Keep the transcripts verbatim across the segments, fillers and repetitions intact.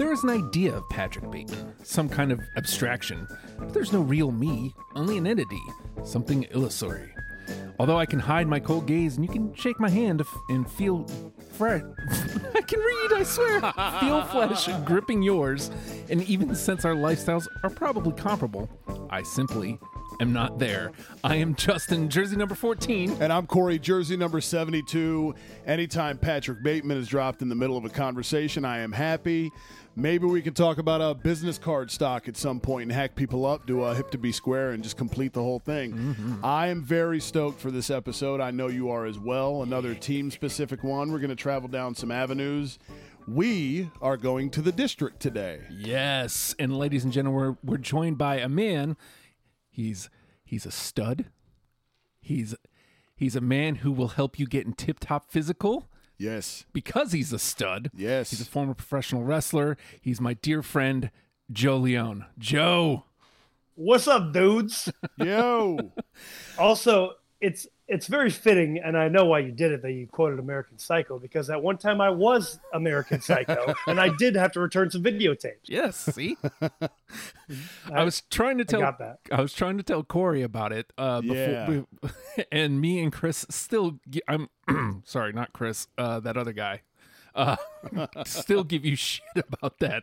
There is an idea of Patrick Bateman, some kind of abstraction, but there's no real me, only an entity, something illusory. Although I can hide my cold gaze and you can shake my hand and feel fresh. I can read, I swear. Feel flesh gripping yours. And even since our lifestyles are probably comparable, I simply am not there. I am Justin, jersey number fourteen. And I'm Corey, jersey number seventy-two. Anytime Patrick Bateman is dropped in the middle of a conversation, I am happy. Maybe we can talk about a business card stock at some point and hack people up, do a hip to be square, and just complete the whole thing. Mm-hmm. I am very stoked for this episode. I know you are as well. Another team-specific one. We're going to travel down some avenues. We are going to the district today. Yes. And ladies and gentlemen, we're, we're joined by a man. He's he's a stud. He's he's a man who will help you get in tip-top physical. Yes. Because he's a stud. Yes. He's a former professional wrestler. He's my dear friend, Joe Leone. Joe. What's up, dudes? Yo. Also, it's it's very fitting, and I know why you did it, that you quoted American Psycho, because at one time I was American Psycho, and I did have to return some videotapes. Yes, see? I, I was trying to tell I, got that. I was trying to tell Corey about it uh, before, yeah. we, and me and Chris still, I'm sorry, not Chris, uh, that other guy, uh, still give you shit about that.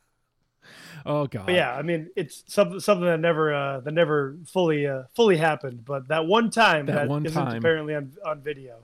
Oh God! But yeah, I mean, it's something something that never uh, that never fully uh, fully happened. But that one time that, that one isn't time. apparently on on video.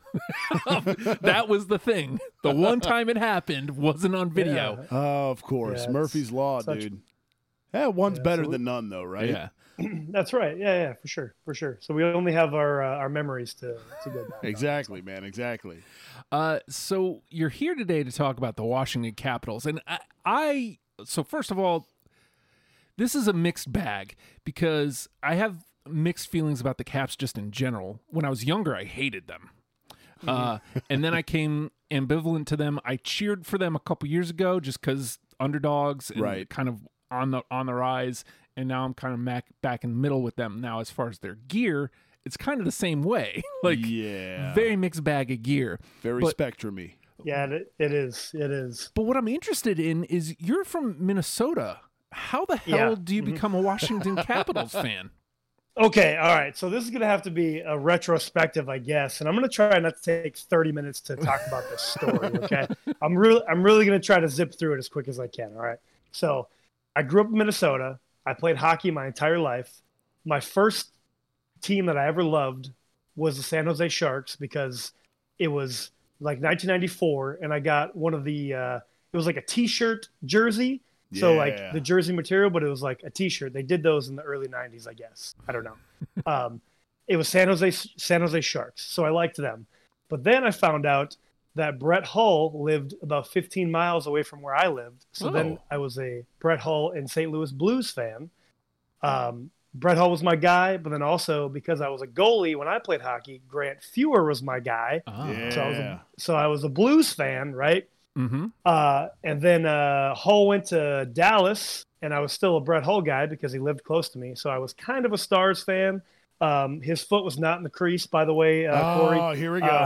That was the thing. The one time it happened wasn't on video. Yeah. Oh, of course, yeah, Murphy's Law, such... dude. Yeah, one's yeah, better so we... than none, though, right? Yeah, that's right. Yeah, yeah, for sure, for sure. So we only have our uh, our memories to to go back. Exactly, on, so. man. Exactly. Uh, so you're here today to talk about the Washington Capitals, and I, I so first of all. This is a mixed bag because I have mixed feelings about the Caps just in general. When I was younger, I hated them. Uh, and then I came ambivalent to them. I cheered for them a couple years ago just because underdogs and right. kind of on the on the rise. And now I'm kind of back, back in the middle with them. Now, as far as their gear, it's kind of the same way. Like, yeah. very mixed bag of gear. Very but, spectrumy. Yeah, it, it is. It is. But what I'm interested in is you're from Minnesota. How the hell yeah. do you become a Washington Capitals fan? Okay, all right. So this is going to have to be a retrospective, I guess, and I'm going to try not to take thirty minutes to talk about this story. Okay, I'm really, I'm really going to try to zip through it as quick as I can. All right. So I grew up in Minnesota. I played hockey my entire life. My first team that I ever loved was the San Jose Sharks because it was like nineteen ninety-four, and I got one of the. Uh, it was like a T-shirt jersey. So yeah. like the jersey material, but it was like a T-shirt. They did those in the early nineties, I guess. I don't know. Um, it was San Jose San Jose Sharks, so I liked them. But then I found out that Brett Hull lived about fifteen miles away from where I lived. So oh. then I was a Brett Hull and Saint Louis Blues fan. Um, Brett Hull was my guy, but then also because I was a goalie when I played hockey, Grant Fuhr was my guy. Oh. Yeah. So I was a, so I was a Blues fan, right? Mm-hmm. Uh, and then uh, Hull went to Dallas, and I was still a Brett Hull guy because he lived close to me. So I was kind of a Stars fan. Um, his foot was not in the crease, by the way, uh, Corey. Oh, here we go.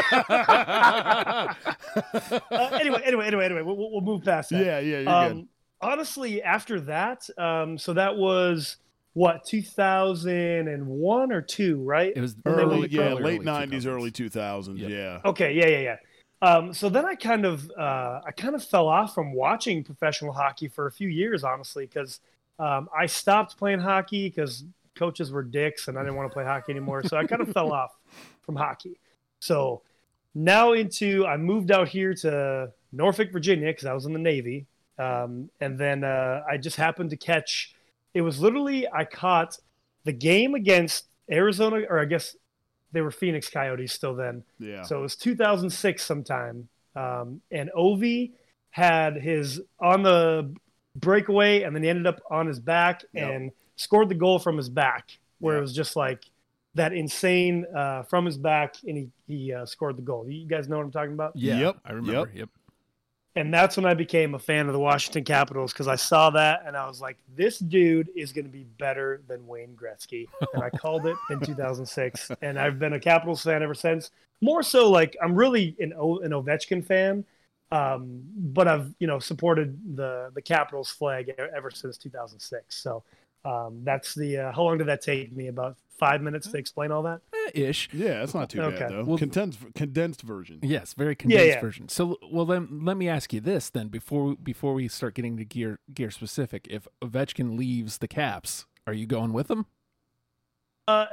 Uh, uh, anyway, anyway, anyway, anyway, we'll, we'll move past that. Yeah, yeah, you're um, good. Honestly, after that, um, so that was what two thousand one or two, right? It was early, yeah, early, late early nineties, two thousands. early two thousands. Yep. Yeah. Okay, yeah, yeah, yeah. Um, so then I kind of uh, I kind of fell off from watching professional hockey for a few years, honestly, because um, I stopped playing hockey because coaches were dicks and I didn't want to play hockey anymore. So I kind of fell off from hockey. So now into I moved out here to Norfolk, Virginia, because I was in the Navy, um, and then uh, I just happened to catch. It was literally I caught the game against Arizona, or I guess. They were Phoenix Coyotes still then. Yeah. So it was two thousand six sometime. Um, and Ovi had his on the breakaway, and then he ended up on his back Yep. and scored the goal from his back, where Yep. it was just like that insane uh, from his back, and he, he uh, scored the goal. You guys know what I'm talking about? Yeah, Yep. I remember. Yep. Yep. And that's when I became a fan of the Washington Capitals because I saw that and I was like, this dude is going to be better than Wayne Gretzky. And I called it in two thousand six. And I've been a Capitals fan ever since. More so like I'm really an, o- an Ovechkin fan. Um, but I've, you know, supported the, the Capitals flag e- ever since two thousand six. So um, that's the, uh, how long did that take me? About five minutes to explain all that? Eh, ish. Yeah, that's not too Okay. bad though. Well- condensed condensed version. Yes, very condensed yeah. version. So, well, then let me ask you this then before before we start getting to gear gear specific. If Ovechkin leaves the Caps, are you going with him? Uh,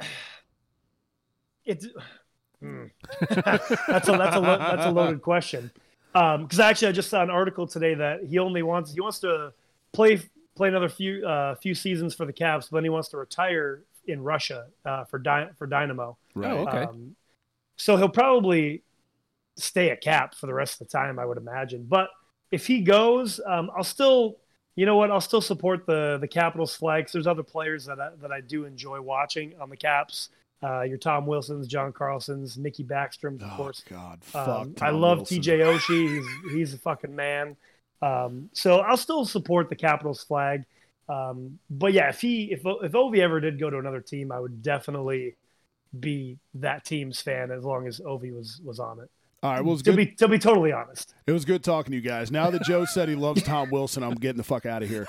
it's hmm. that's a that's a lo- that's a loaded question. Um, because actually, I just saw an article today that he only wants he wants to play play another few uh, few seasons for the Caps, but then he wants to retire in Russia uh, for Dy- for Dynamo. Right. Oh, okay. Um, so he'll probably stay a Cap for the rest of the time, I would imagine. But if he goes, um, I'll still, you know what, I'll still support the the Capitals flag. 'Cause there's other players that I, that I do enjoy watching on the Caps. Uh, your Tom Wilsons, John Carlsons, Nicky Backstroms, of Oh course. God, fuck. Um, I Tom love Wilson. T J Oshie. He's he's a fucking man. Um, so I'll still support the Capitals flag. Um, but yeah, if he if if Ovi ever did go to another team, I would definitely be that team's fan as long as Ovi was was on it. All right, well, it's To good. be to be totally honest. It was good talking to you guys. Now that Joe said he loves Tom Wilson, I'm getting the fuck out of here.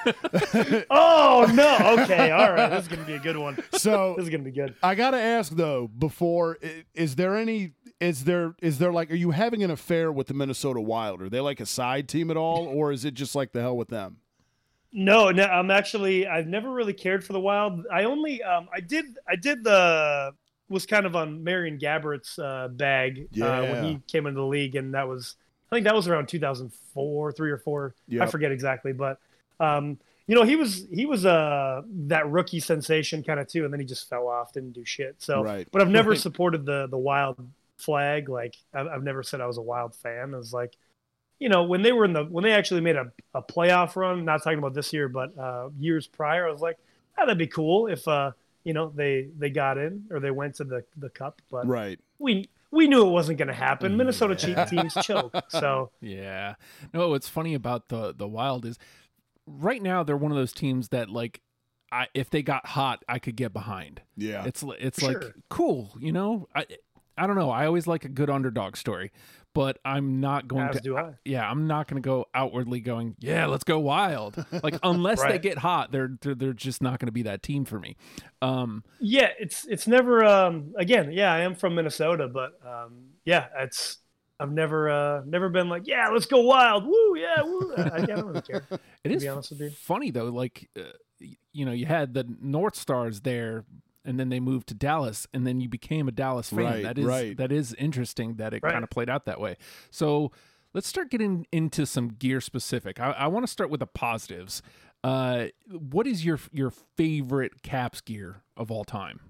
Oh no! Okay, all right. This is gonna be a good one. So This is gonna be good. I gotta ask though, before i- is there any is there is there like are you having an affair with the Minnesota Wild? Are they like a side team at all, or is it just like the hell with them? No, no, I'm actually I've never really cared for the Wild. I only um I did I did the was kind of on Marion Gaborit's uh, bag uh, Yeah. when he came into the league, and that was I think that was around two thousand four, three or four. I Yep. forget exactly, but um you know he was he was uh that rookie sensation kind of too, and then he just fell off, didn't do shit. So, Right. but I've never Right. supported the the Wild flag. Like I've, I've never said I was a Wild fan. I was like, you know, when they were in the when they actually made a, a playoff run, not talking about this year, but uh, years prior, I was like, oh, that'd be cool if uh, you know, they they got in or they went to the the cup. But Right. we we knew it wasn't going to happen. Minnesota cheat teams choke. So Yeah. No, what's funny about the the Wild is right now they're one of those teams that like I if they got hot, I could get behind. Yeah. It's li- it's Sure. like cool, you know? I I don't know. I always like a good underdog story, but I'm not going as to do I. yeah, I'm not going to go outwardly going, yeah, let's go Wild. Like unless they Right. get hot, they're they're, they're just not going to be that team for me. Um Yeah, it's it's never um again, yeah, I am from Minnesota, but um yeah, it's I've never uh never been like, yeah, let's go Wild. Woo, yeah, woo. I, I don't really care. It to is be honest with you. funny though, like uh, y- you know, you had the North Stars there, and then they moved to Dallas, and then you became a Dallas fan. Right, that is right. that is interesting that it Right. kind of played out that way. So let's start getting into some gear specific. I, I want to start with the positives. Uh, what is your your favorite Caps gear of all time?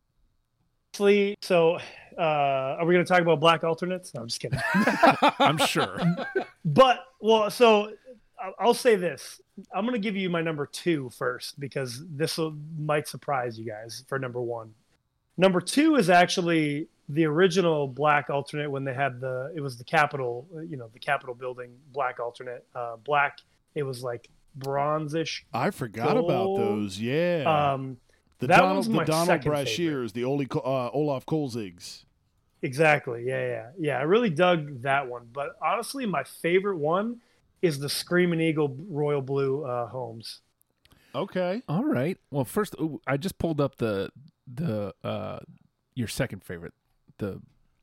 Honestly, so uh are we gonna talk about black alternates? No, I'm just kidding. I'm sure. But well, so I- I'll say this. I'm gonna give you my number two first because this will, might surprise you guys for number one. Number two is actually the original black alternate when they had the it was the Capitol, you know, the Capitol building black alternate. Uh, black. It was like bronzish. I forgot about Gold. those. Yeah. Um, the that Donald one's the my Donald second Brashears, the Oli, uh, Olaf Kolzigs. Exactly. Yeah, yeah, yeah. I really dug that one. But honestly, my favorite one is the Screaming Eagle Royal Blue uh, Holmes. Okay. All right. Well, first ooh, I just pulled up the the uh your second favorite. The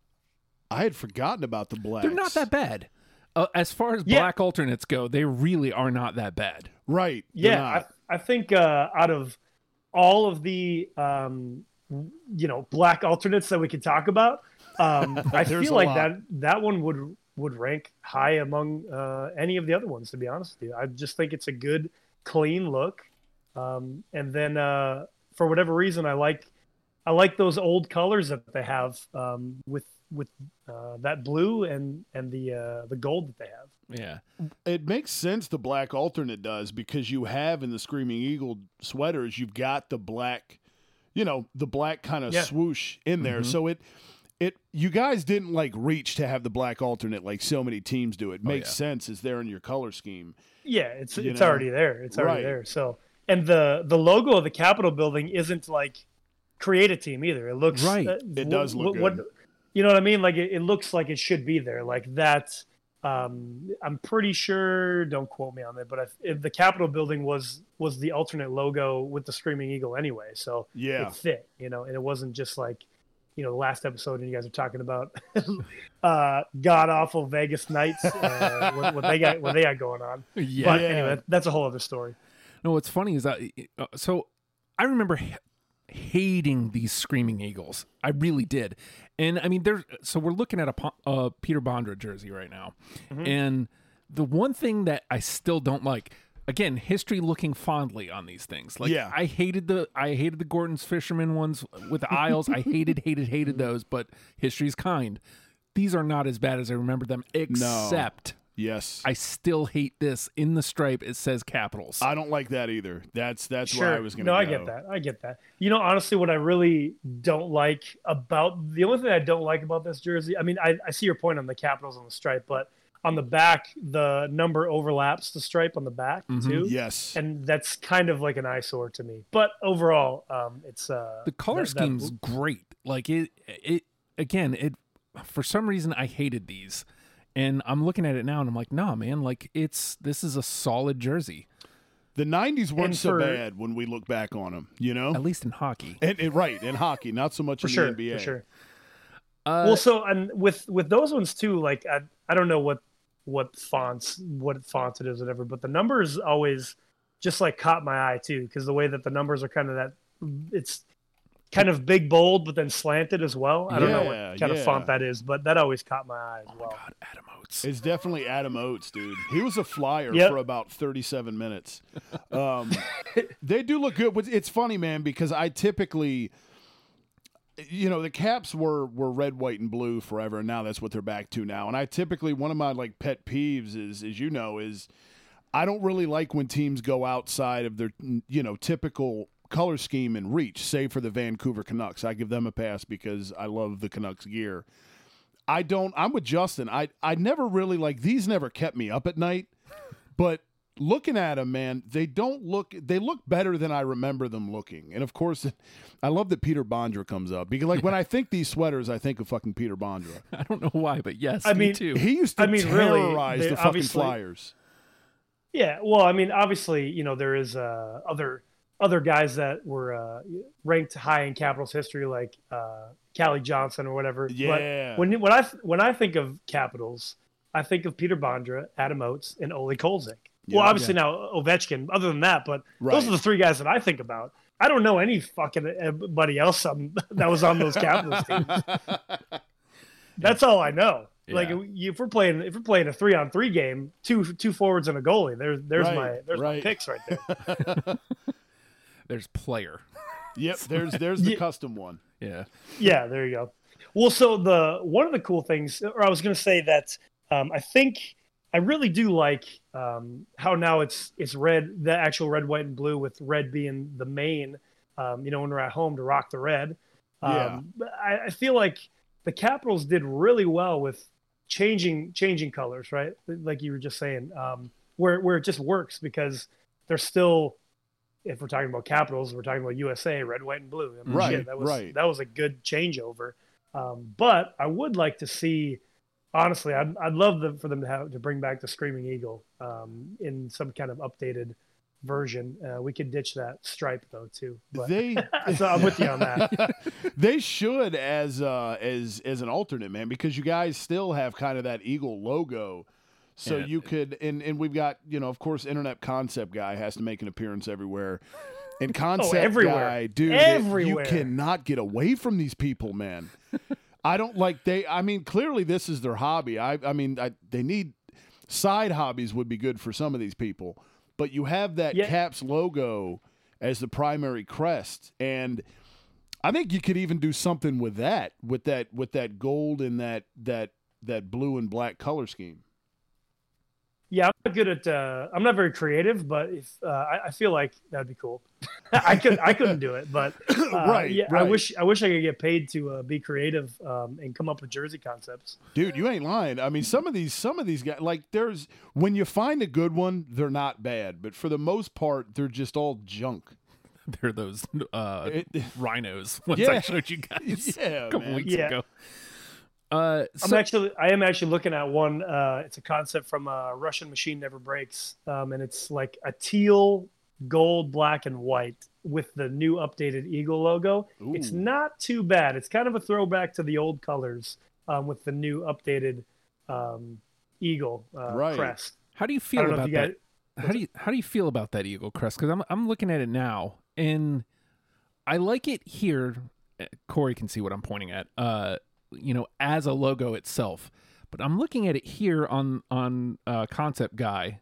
I had forgotten about the blacks. they're not that bad. Uh, as far as Yeah. black alternates go, they really are not that bad. Right. they're Yeah, not. I, I think uh, out of all of the um, you know black alternates that we could talk about, um, I There's feel a like lot. that that one would would rank high among uh, any of the other ones. To be honest with you, I just think it's a good, clean look. Um, and then uh, for whatever reason, I like I like those old colors that they have um, with with uh, that blue and and the uh, the gold that they have. Yeah. It makes sense the black alternate does because you have in the Screaming Eagle sweaters, you've got the black, you know, the black kind of Yeah. swoosh in there. Mhm. So it, it, you guys didn't like reach to have the black alternate like so many teams do. It Oh, makes yeah. sense. It's there in your color scheme. Yeah, it's You it's know? already there. It's already Right. there. So and the the logo of the Capitol building isn't like create a team either. It looks Right. uh, It does look what, good. you know what I mean? Like it, it looks like it should be there. Like that Um, I'm pretty sure. Don't quote me on it, but if, if the Capitol building was was the alternate logo with the Screaming Eagle anyway, so Yeah. it fit, you know, and it wasn't just like, you know, the last episode and you guys are talking about uh, god awful Vegas Knights, uh, what, what they got, what they got going on. Yeah. But Yeah. anyway, that's a whole other story. No, what's funny is that uh, so I remember h- hating these Screaming Eagles. I really did. And I mean, there's so we're looking at a Po- uh, Peter Bondra jersey right now, Mm-hmm. and the one thing that I still don't like, again, history looking fondly on these things. Like, Yeah. I hated the I hated the Gordon's Fisherman ones with the aisles. I hated, hated, hated those. But history's kind. These are not as bad as I remember them, except. Yes. I still hate this. In the stripe, it says Capitals. I don't like that either. That's that's Sure. where I was going to no, go. I get that. I get that. You know, honestly, what I really don't like about the only thing I don't like about this jersey, I mean, I, I see your point on the Capitals on the stripe, but on the back, the number overlaps the stripe on the back too. Yes. And that's kind of like an eyesore to me. But overall, um, it's uh, The color that- that- scheme's great. Like it, it again. It for some reason I hated these, and I'm looking at it now and I'm like, nah, man. Like it's this is a solid jersey, The nineties weren't And so for- bad when we look back on them, you know? at least in hockey. And, and right, in hockey, not so much for in sure, the N B A. for sure. Uh, Well, so and with with those ones too, like I I don't know what what fonts what fonts it is, whatever, but the numbers always just like caught my eye too, because the way that the numbers are kind of that it's kind of big bold but then slanted as well. I don't know Yeah, what kind yeah. of font that is, but that always caught my eye as oh well. my God, Adam Oates. It's definitely Adam Oates, dude. He was a flyer Yep. for about thirty-seven minutes. Um, they do look good. It's funny, man, because I typically, you know, the Caps were were red, white, and blue forever, and now that's what they're back to now. And I typically, one of my like pet peeves is, as you know, is I don't really like when teams go outside of their, you know, typical color scheme and reach. Say for the Vancouver Canucks, I give them a pass because I love the Canucks gear. I don't. I'm with Justin. I I never really like these. Never kept me up at night, but looking at them, man, they don't look. They look better than I remember them looking. And of course, I love that Peter Bondra comes up because, like, when I think these sweaters, I think of fucking Peter Bondra. I don't know why, but yes, I me mean, too. He used to I mean, really, terrorize they the fucking obviously- Flyers. Yeah, well, I mean, obviously, you know, there is uh, other other guys that were uh, ranked high in Capitals history, like uh, Callie Johnson or whatever. Yeah. But when when I when I think of Capitals, I think of Peter Bondra, Adam Oates, and Ole Kolzig. Yeah, well, obviously now Ovechkin. Other than that, but Right. those are the three guys that I think about. I don't know any fucking anybody else on, that was on those Capitals teams. That's all I know. Like Yeah. if we're playing if we're playing a three on three game, two two forwards and a goalie. There's there's Right, my there's right. my picks right there. There's player. Yep, there's there's the Yeah. custom one. Yeah. Yeah, there you go. Well, so the one of the cool things, or I was going to say that um, I think I really do like um, how now it's it's red, the actual red, white, and blue, with red being the main. Um, you know, when we're at home to rock the red. Um, Yeah. but I, I feel like the Capitals did really well with changing changing colors, right? Like you were just saying, um, where where it just works because they're still. If we're talking about Capitals, we're talking about U S A, red, white, and blue. I mean, Right, shit, that was right. that was a good changeover. Um, but I would like to see, honestly, I'd, I'd love the, for them to have to bring back the Screaming Eagle um, in some kind of updated version. Uh, we could ditch that stripe though too. But, They so I'm with you on that. they should as uh as as an alternate, man, because you guys still have kind of that eagle logo. So Yeah. you could and and we've got, you know, of course, Internet Concept Guy has to make an appearance everywhere. And Concept everywhere. Guy, dude, it- Everywhere. you cannot get away from these people, man. I don't like they I mean, clearly this is their hobby. I I mean, I, they need side hobbies would be good for some of these people. But you have that Yeah. Caps logo as the primary crest, and I think you could even do something with that, with that, with that gold and that that that blue and black color scheme. Yeah, I'm not good at. Uh, I'm not very creative, but if uh, I, I feel like that'd be cool. I could. I couldn't do it, but uh, Right, Yeah, I right. wish. I wish I could get paid to uh, be creative um, and come up with jersey concepts. Dude, you ain't lying. I mean, some of these, some of these guys, like there's when you find a good one, they're not bad, but for the most part, they're just all junk. They're those uh, It- rhinos ones Yeah. I showed you guys Yeah, a couple man. weeks Yeah. ago. Uh, I'm so, actually, I am actually looking at one. Uh, it's a concept from uh, Russian Machine Never Breaks, um, and it's like a teal, gold, black, and white with the new updated Eagle logo. Ooh. It's not too bad. It's kind of a throwback to the old colors um, with the new updated um, Eagle uh, Right. crest. how do you I feel don't know if about you that? guys- How do you how do you feel about that eagle crest? Because I'm I'm looking at it now, and I like it here. Corey can see what I'm pointing at. Uh, you know, as a logo itself, but I'm looking at it here on on uh, Concept Guy,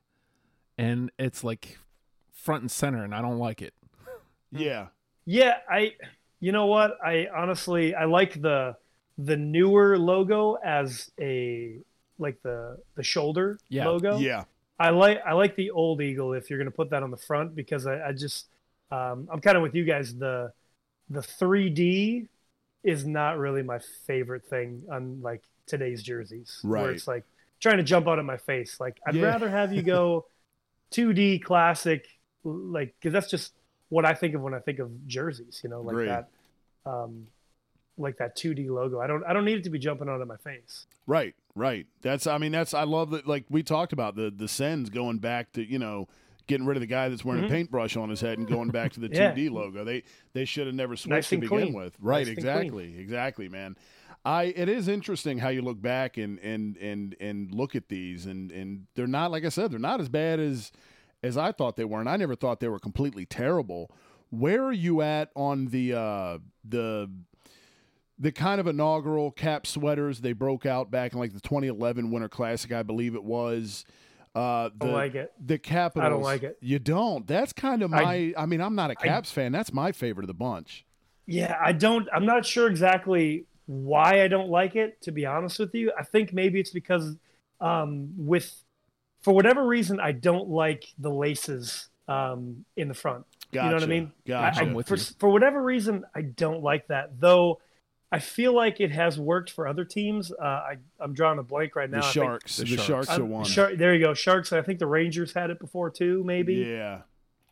and it's like front and center, and I don't like it. Yeah. Yeah, I. You know what? I honestly I like the the newer logo as a like the the shoulder Yeah. logo. Yeah. I like I like the old Eagle if you're going to put that on the front because I, I just um, I'm kind of with you guys. The the three D is not really my favorite thing on like today's jerseys, Right. where it's like trying to jump out of my face. Like I'd Yeah. rather have you go two D classic, like because that's just what I think of when I think of jerseys. You know, like Agreed. that, um, like that two D logo. I don't I don't need it to be jumping out of my face. Right, right. That's I mean that's I love that like we talked about the the Sens going back to, you know, getting rid of the guy that's wearing Mhm. a paintbrush on his head and going back to the Yeah. two D logo. They they should have never switched Nice to and begin clean. with. Right, Nice and exactly. Exactly, man. I it is interesting how you look back and and and and look at these and and they're not like I said, they're not as bad as as I thought they were, and I never thought they were completely terrible. Where are you at on the uh the the kind of inaugural cap sweaters they broke out back in like the twenty eleven Winter Classic, I believe it was. Uh, the, Don't like it. The Capitals. I don't like it. You don't. That's kind of my. I, I- mean, I'm not a Caps fan. That's my favorite of the bunch. Yeah, I don't. I'm not sure exactly why I don't like it. To be honest with you, I think maybe it's because, um, with, for whatever reason, I don't like the laces um, in the front. Gotcha. You know what I mean? Gotcha. I, I'm I, with for, you. for whatever reason, I don't like that. Though, I feel like it has worked for other teams. Uh, I, I'm drawing a blank right now. the I think- Sharks. the The, Sharks. Sharks are I'm- one. Shar- there you go, Sharks. I think the Rangers had it before too, maybe. Yeah.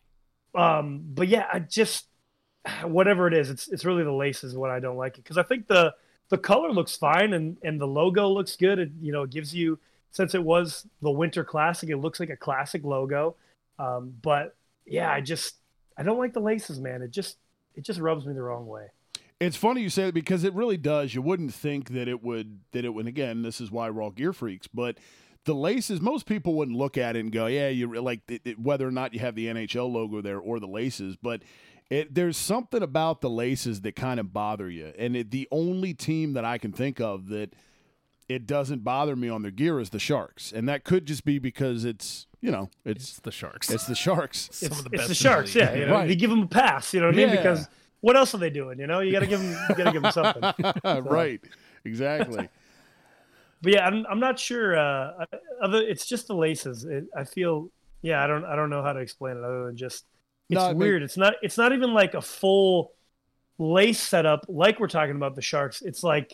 Um, but yeah, I just whatever it is, it's it's really the laces what I don't like it because I think the the color looks fine and and the logo looks good. It you know it gives you since it was the Winter Classic, it looks like a classic logo. Um, but yeah, I just I don't like the laces, man. It just it just rubs me the wrong way. It's funny you say that because it really does. You wouldn't think that it would that it would. Again, this is why we're all gear freaks, but the laces. Most people wouldn't look at it and go, "Yeah, you like it, it, whether or not you have the N H L logo there or the laces." But it, there's something about the laces that kind of bother you, and it, the only team that I can think of that it doesn't bother me on their gear is the Sharks, and that could just be because it's you know it's It's the Sharks. it's the Sharks. Some It's, of the it's best the in Sharks, league. yeah. You know, Right. you give them a pass, you know what I mean? Yeah. Because what else are they doing? You know, you got to give them, you got to give them something. Right, exactly. But yeah, I'm I'm not sure. Uh, other, it's just the laces. It, I feel, yeah, I don't I don't know how to explain it other than just it's No, it make- weird. It's not it's not even like a full lace setup like we're talking about the Sharks. It's like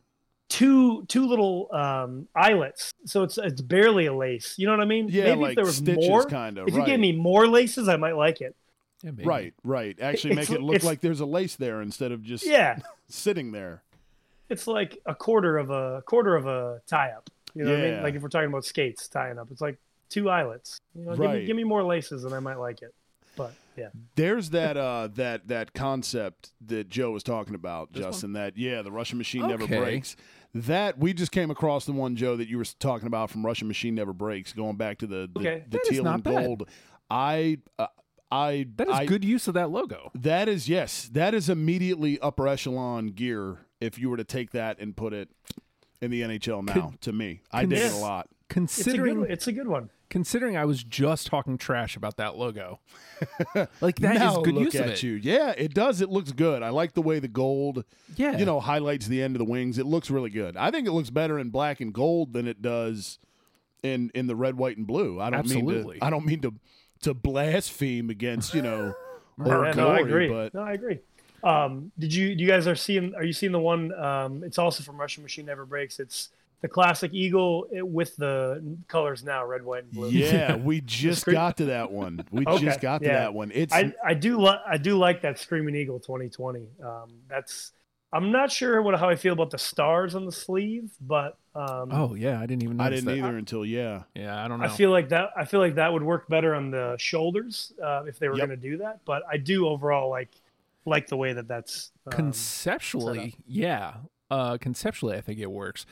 two two little um, eyelets, so it's it's barely a lace. You know what I mean? Yeah, Maybe like if there was stitches, more, kinda, if you right. gave me more laces, I might like it. Yeah, maybe. Right, right. Actually, make It's- it look it's- like there's a lace there instead of just Yeah, sitting there. it's like a quarter of a quarter of a tie up. You know what I Yeah. mean? Like if we're talking about skates tying up, it's like two eyelets. You know, give Right. me give me more laces and I might like it. But yeah, There's that uh that that concept that Joe was talking about, This Justin. That yeah, the Russian Machine Never Okay. Breaks. That we just came across the one, Joe, that you were talking about from Russian Machine Never Breaks, going back to the the, Okay. the That is teal not and bad. gold. I uh, I That is I, good use of that logo. That is yes, that is immediately upper echelon gear. If you were to take that and put it in the N H L now, to me, I dig it a Yes. lot. it's a Considering good it's a good one. considering I was just talking trash about that logo. Like that is now good look use at of it. you. Yeah, it does. It looks good. I like the way the gold, Yeah. you know, highlights the end of the wings. It looks really good. I think it looks better in black and gold than it does in in the red, white, and blue. I don't mean Absolutely. to. I don't mean to to blaspheme against you know Yeah, Old no, I Glory, agree. but No, I agree. Um, did you you guys are seeing? Are you seeing the one? Um, it's also from Russian Machine Never Breaks. It's the classic eagle it, with the colors now, red, white, and blue. yeah, we just Scre- got to that one. We Okay, just got to yeah. that one. It's I, I do li- I do like that Screaming Eagle twenty twenty. Um, that's I'm not sure what how I feel about the stars on the sleeve, but um, Oh yeah, I didn't even. I Notice didn't that. either until yeah. Yeah, I don't know. I feel like that. I feel like that would work better on the shoulders uh, if they were Yep. going to do that. But I do overall like like the way that that's um, conceptually, set yeah. Uh, conceptually, I think it works.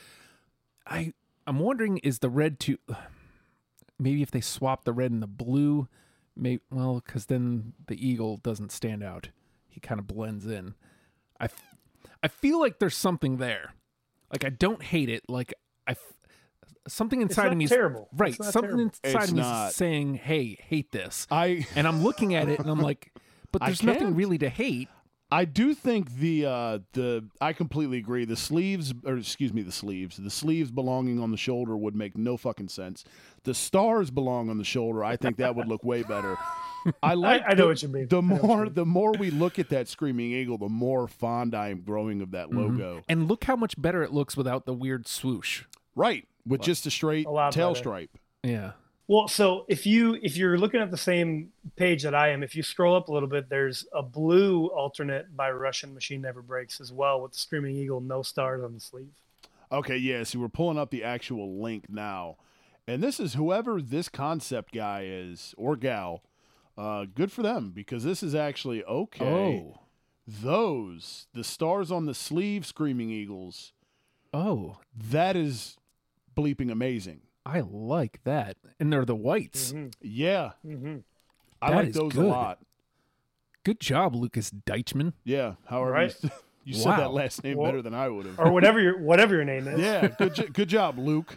I I'm wondering, is the red too? Maybe if they swap the red and the blue, maybe well, because then the eagle doesn't stand out. He kind of blends in. I, f- I feel like there's something there. Like I don't hate it. Like I, f- something It's inside not of me is terrible. right. It's not Something terrible. inside It's of me not. is saying, "Hey, hate this." I And I'm looking at it and I'm like, but I there's nothing can't. really to hate. I do think the uh, the I completely agree. The sleeves, or excuse me, the sleeves, the sleeves belonging on the shoulder would make no fucking sense. The stars belong on the shoulder. I think that would look way better. I like. I know the, what you mean. The I know what you more mean. the more we look at that screaming eagle, the more fond I am growing of that Mm-hmm. logo. And look how much better it looks without the weird swoosh. Right, with just a straight A lot tail better. stripe. Yeah. Well, so if you if you're looking at the same page that I am, if you scroll up a little bit, there's a blue alternate by Russian Machine Never Breaks as well with the Screaming Eagle, no stars on the sleeve. Okay, yeah. So we're pulling up the actual link now, and this is whoever this concept guy is or gal. Uh, good for them because this is actually okay. Oh. Those the stars on the sleeve, Screaming Eagles. Oh. That is bleeping amazing. I like that. And they're the whites. Mm-hmm. Yeah, Mm-hmm. I That like is those good. a lot. Good job, Lucas Deichmann. Yeah, however Right. you, you said that Wow. last name Well- better than I would have. Or whatever your whatever your name is. Yeah, good jo- good job, Luke.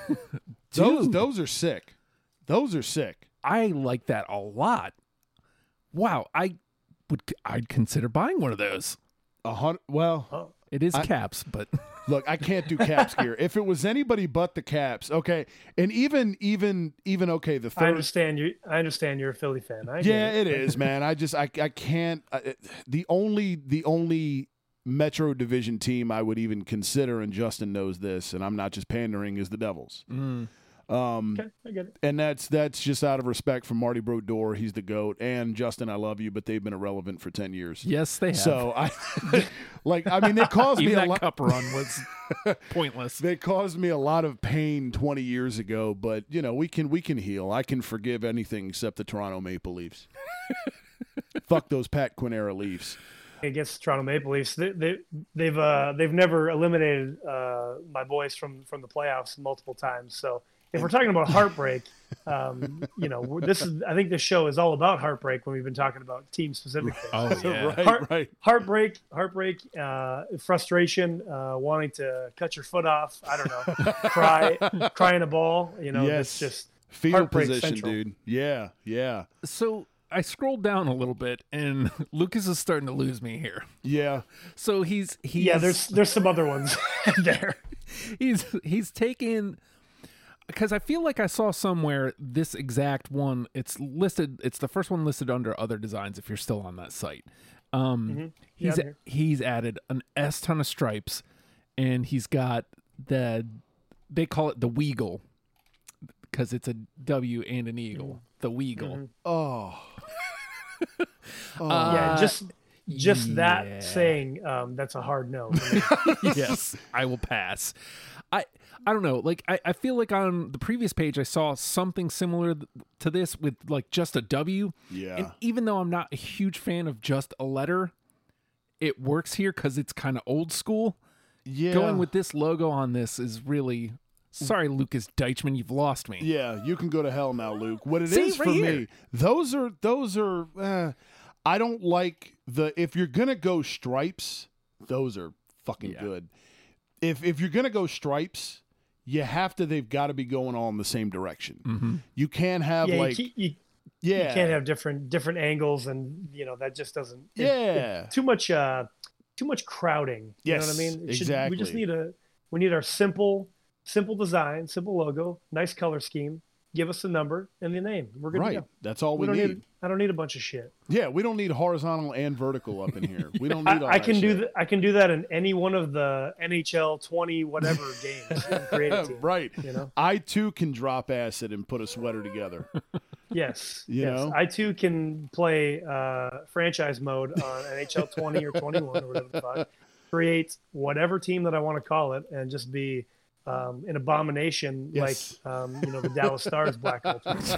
those Dude. those are sick. Those are sick. I like that a lot. Wow, I would I'd consider buying one of those. A hundred. Well, Oh, It is I- caps, but look, I can't do Caps gear. If it was anybody but the Caps, okay, and even even even okay, the I third. understand you. I understand you're a Philly fan. I get Yeah, it is, man. I just I I can't. I, it- the only the only Metro Division team I would even consider, and Justin knows this, and I'm not just pandering, is the Devils. mm, Um, Okay, I get it. and that's that's just out of respect for Marty Brodeur. He's the GOAT, and Justin, I love you, but they've been irrelevant for ten years. yes, they have. So I like. I mean, they caused me even a that lot. cup run was pointless. They caused me a lot of pain twenty years ago, but you know we can we can heal. I can forgive anything except the Toronto Maple Leafs. Fuck those Pat Quinn era Leafs. Against the Toronto Maple Leafs, they, they they've uh, they've never eliminated uh, my boys from from the playoffs multiple times. So if we're talking about heartbreak, um, you know, we're- this is I think this show is all about heartbreak when we've been talking about team specific things. Oh So yeah. Right, Heart- right. Heartbreak, heartbreak, uh, frustration, uh, wanting to cut your foot off. I don't know, cry, cry in a ball. You know, Yes. it's just Field Heartbreak position, Central. dude. Yeah, yeah, So I scrolled down a little bit, and Lucas is starting to lose me here. yeah. So he's he's yeah. There's there's some other ones there. he's he's taken, because I feel like I saw somewhere this exact one. It's listed. It's the first one listed under other designs. If you're still on that site, um, Mm-hmm. Yeah, he's I'm here. he's added an S ton of stripes, and he's got the they call it the Weagle because it's a W and an eagle. The Weagle. Oh, yeah, just just yeah. that saying um, that's a hard no. for me. Yes, I will pass. I I don't know. Like I, I feel like on the previous page I saw something similar th- to this with like just a W. yeah. And even though I'm not a huge fan of just a letter, it works here because it's kind of old school. yeah. Going with this logo on this is really sorry, Lucas Deichmann, you've lost me. Yeah, you can go to hell now, Luke. What it is See, for right me, here. those are those are. Uh, I don't like the if you're gonna go stripes, those are fucking Yeah. good. If if you're gonna go stripes, you have to. They've got to be going all in the same direction. Mm-hmm. You can't have yeah, like you, can't- you, yeah, you can't have different different angles, and you know that just doesn't. it- yeah. too much uh, too much crowding. You know what I Yes, mean? It should- exactly. We just need a we need our simple simple design, simple logo, nice color scheme. Give us the number and the name. We're good right. to go. That's all We we, don't need. need. I don't need a bunch of shit. Yeah, we don't need horizontal and vertical up in here. We don't I, need. all I that can do shit. that. I can do that in any one of the N H L twenty whatever games. and create a team, right. You know. I too can drop acid and put a sweater together. Yes. You yes. know? I too can play uh, franchise mode on N H L twenty or twenty-one or whatever the fuck. create whatever team that I want to call it and just be um, an abomination Yes. like, um, you know, the Dallas Stars black alternate.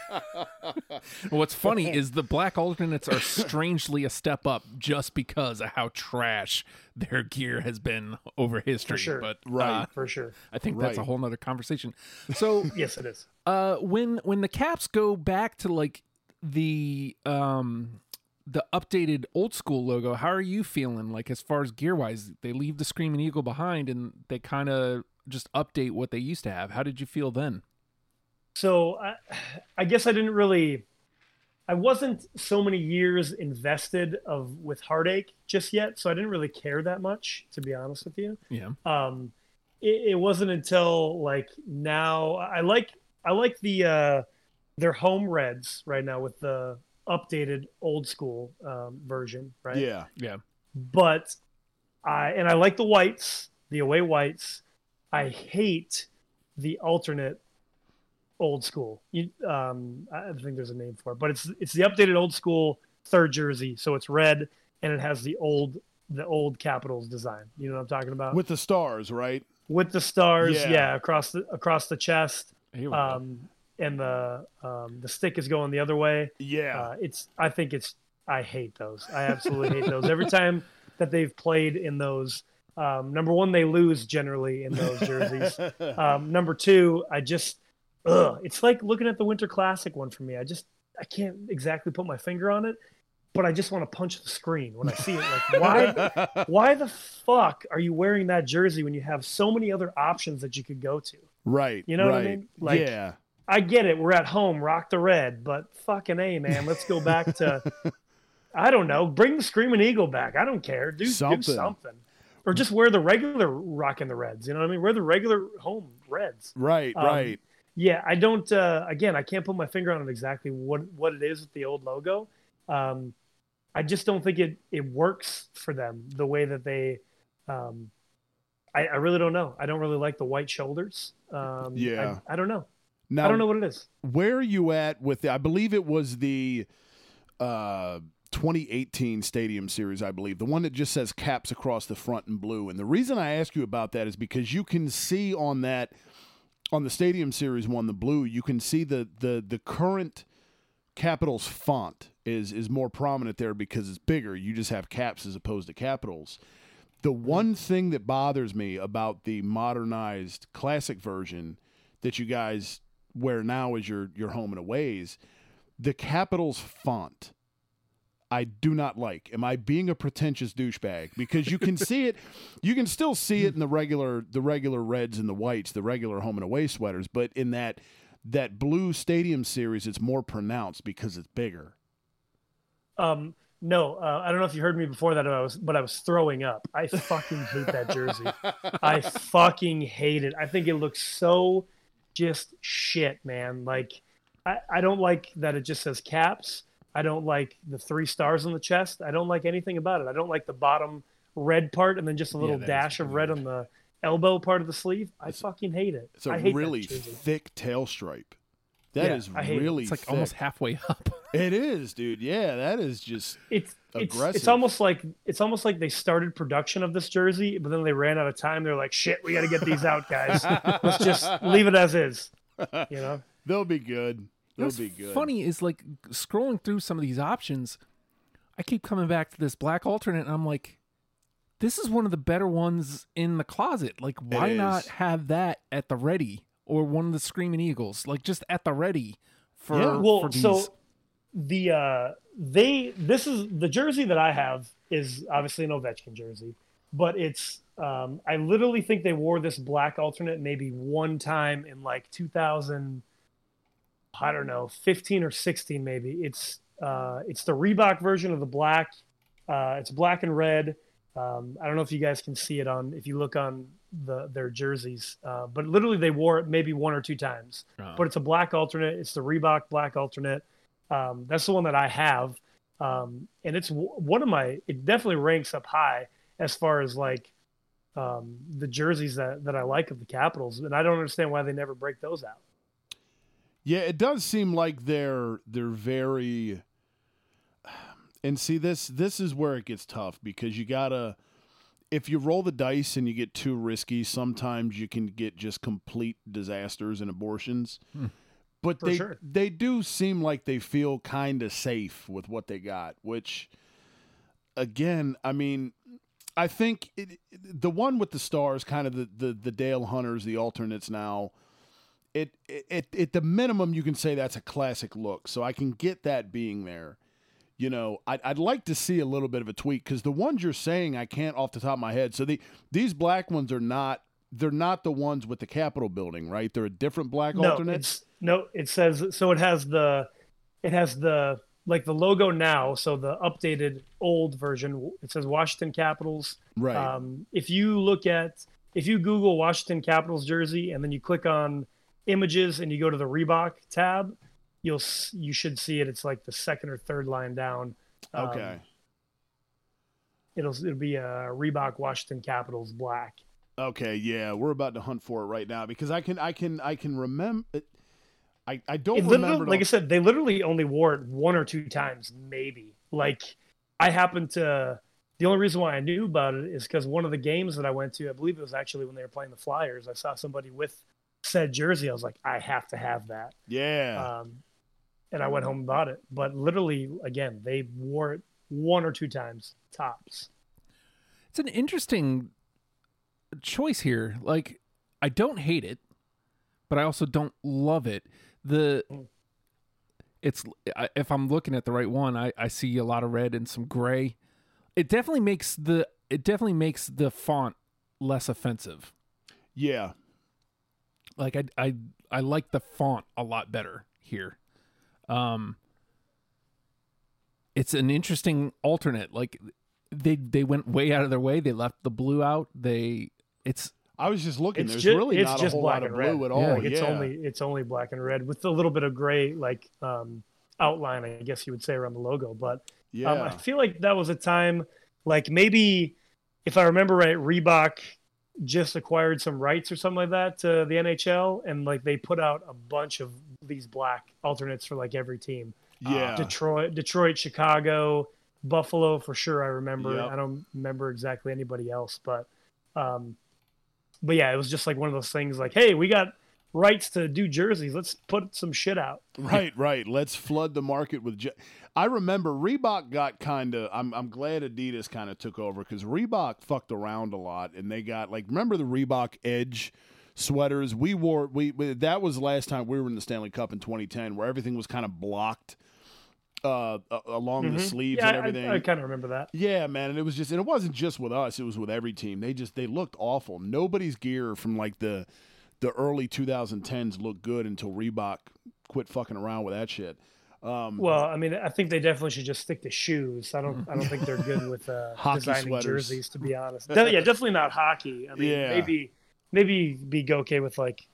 What's funny is the black alternates are strangely a step up just because of how trash their gear has been over history. sure. But Right. uh, For sure. I think that's a Right. whole nother conversation. So Yes, it is. uh, when when the Caps go back to like the um the updated old school logo, how are you feeling? Like as far as gear wise, they leave the Screaming Eagle behind and they kind of just update what they used to have. How did you feel then? So I, I guess I didn't really, I wasn't so many years invested of with Heartache just yet. So I didn't really care that much, to be honest with you. Yeah. Um, it, it wasn't until like now I like, I like the, uh, their home reds right now with the updated old school um, version. Right. Yeah. Yeah. But I, and I like the whites, the away whites. I hate the alternate old school. You, um, I think there's a name for it, but it's it's the updated old school third jersey. So it's red and it has the old the old Capitals design. You know what I'm talking about? With, With the stars, right? the stars, Yeah. yeah. across the across the chest. Here we go. Um, and the um, the stick is going the other way. Yeah. Uh, it's I think it's I hate those. I absolutely hate those. Every time that they've played in those. Um, number one, they lose generally in those jerseys. Um, number two, I just, ugh, it's like looking at the Winter Classic one for me. I just, I can't exactly put my finger on it, but I just want to punch the screen when I see it. Like, why, why the fuck are you wearing that jersey when you have so many other options that you could go to? Right. You know what I right. mean? Like- yeah. I get it. We're at home, rock the red, but fucking A, man, let's go back to, I don't know, bring the Screaming Eagle back. I don't care. Do Something. do something. Or just wear the regular rocking the Reds. You know what I mean? Wear the regular home Reds. Right. Um, right. Yeah, I don't. Uh, again, I can't put my finger on it exactly what what it is with the old logo. Um, I just don't think it it works for them the way that they. Um, I, I really don't know. I don't really like the white shoulders. Um, Yeah. I, I don't know. Now, I don't know what it is. where are you at with the, I believe it was the uh, twenty eighteen Stadium Series, I believe, the one that just says Caps across the front in blue. And the reason I ask you about that is because you can see on that, on the Stadium Series one, the blue, you can see the the the current Capitals font is is more prominent there because it's bigger. You just have Caps as opposed to Capitals. The one thing that bothers me about the modernized classic version that you guys wear now as your your home and aways, the Capitals font I do not like. Am I being a pretentious douchebag? Because you can see it, you can still see it in the regular the regular reds and the whites, the regular home and away sweaters, but in that that blue Stadium Series, it's more pronounced because it's bigger. Um, no, uh, I don't know if you heard me before that, but I was, but I was throwing up. I fucking hate that jersey. I fucking hate it. I think it looks so just shit, man. Like, I, I don't like that it just says Caps. I don't like the three stars on the chest. I don't like anything about it. I don't like the bottom red part and then just a little that is dash of red on the elbow part of the sleeve. I fucking hate it. It's a I hate that really jersey. thick tail stripe. That Yeah, is I hate it. really It's like thick. almost halfway up. It is, dude. Yeah, that is just It's it's aggressive. it's almost like it's almost like they started production of this jersey, but then they ran out of time. They're like, "Shit, we got to get these out, guys. Let's just leave it as is." You know? they'll be good. They'll What's be good. funny is like scrolling through some of these options, I keep coming back to this black alternate, and I'm like, this is one of the better ones in the closet. Like, why is. not have that at the ready, or one of the Screaming Eagles, like just at the ready for, Yeah. Well, for these. so the uh, they this is the jersey that I have is obviously an Ovechkin jersey, but it's um, I literally think they wore this black alternate maybe one time in like two thousand. I don't know, fifteen or sixteen maybe. It's uh, it's the Reebok version of the black. Uh, it's black and red. Um, I don't know if you guys can see it on if you look on the their jerseys, uh, but literally they wore it maybe one or two times. Oh. But it's a black alternate. It's the Reebok black alternate. Um, that's the one that I have, um, and it's w- one of my. It definitely ranks up high as far as like um, the jerseys that that I like of the Capitals, and I don't understand why they never break those out. Yeah, it does seem like they're they're very. And see, this this is where it gets tough because you gotta. if you roll the dice and you get too risky, sometimes you can get just complete disasters and abortions. Hmm. But For they sure. they do seem like they feel kind of safe with what they got, which, again, I mean, I think it, the one with the stars, kind of the, the, the Dale Hunters, the alternates now, it, it, it, at the minimum, you can say that's a classic look. So I can get that being there. You know, I'd, I'd like to see a little bit of a tweak because the ones you're saying, I can't off the top of my head. So the these black ones are not, they're not the ones with the Capitol building, right? They're a different black No, alternate. it's no. It says so. It has the, it has the like the logo now. So the updated old version. It says Washington Capitals. Right. Um, if you look at if you Google Washington Capitals jersey and then you click on images and you go to the Reebok tab, you'll s- you should see it. It's like the second or third line down. Um, Okay. It'll it'll be a Reebok Washington Capitals black. Okay, yeah, we're about to hunt for it right now because I can, I can, I can remember. I, I don't It literally- remember. like I the- said, they literally only wore it one or two times, maybe. Like I happened to. The only reason why I knew about it is because one of the games that I went to, I believe it was actually when they were playing the Flyers. I saw somebody with said jersey. I was like, I have to have that. yeah, Um, and I went home and bought it. But literally, again, they wore it one or two times tops. It's an interesting choice here. Like, I don't hate it, but I also don't love it. The it's I, if I'm looking at the right one, I, I see a lot of red and some gray. It definitely makes the it definitely makes the font less offensive. yeah. Like I I I like the font a lot better here. Um, it's an interesting alternate. Like they they went way out of their way. They left the blue out. They it's I was just looking. It's There's ju- really it's not a just whole black lot of and red. blue at Yeah. all. Like it's yeah. only it's only black and red with a little bit of gray, like um, outline, I guess you would say, around the logo. But yeah. um, I feel like that was a time, like maybe if I remember right, Reebok just acquired some rights or something like that to the N H L, and like they put out a bunch of these black alternates for like every team. yeah. Detroit, Detroit, Chicago, Buffalo for sure. I remember. Yep. I don't remember exactly anybody else, but, um, but yeah, it was just like one of those things. Like, hey, we got rights to do jerseys. Let's put some shit out. Right, right. Let's flood the market with. Je- I remember Reebok got kind of. I'm I'm glad Adidas kind of took over because Reebok fucked around a lot, and they got like remember the Reebok Edge sweaters we wore. We, we that was the last time we were in the Stanley Cup in twenty ten, where everything was kind of blocked uh, a- along the Mhm. sleeves Yeah, and I- everything. I, I kind of remember that. Yeah, man, and it was just, and it wasn't just with us; it was with every team. They just they looked awful. Nobody's gear from like the the early twenty tens looked good until Reebok quit fucking around with that shit. Um, Well, I mean, I think they definitely should just stick to shoes. I don't. I don't think they're good with uh, Hockey designing sweaters. jerseys, to be honest. De- yeah, definitely not hockey. I mean, Yeah. maybe maybe be okay with like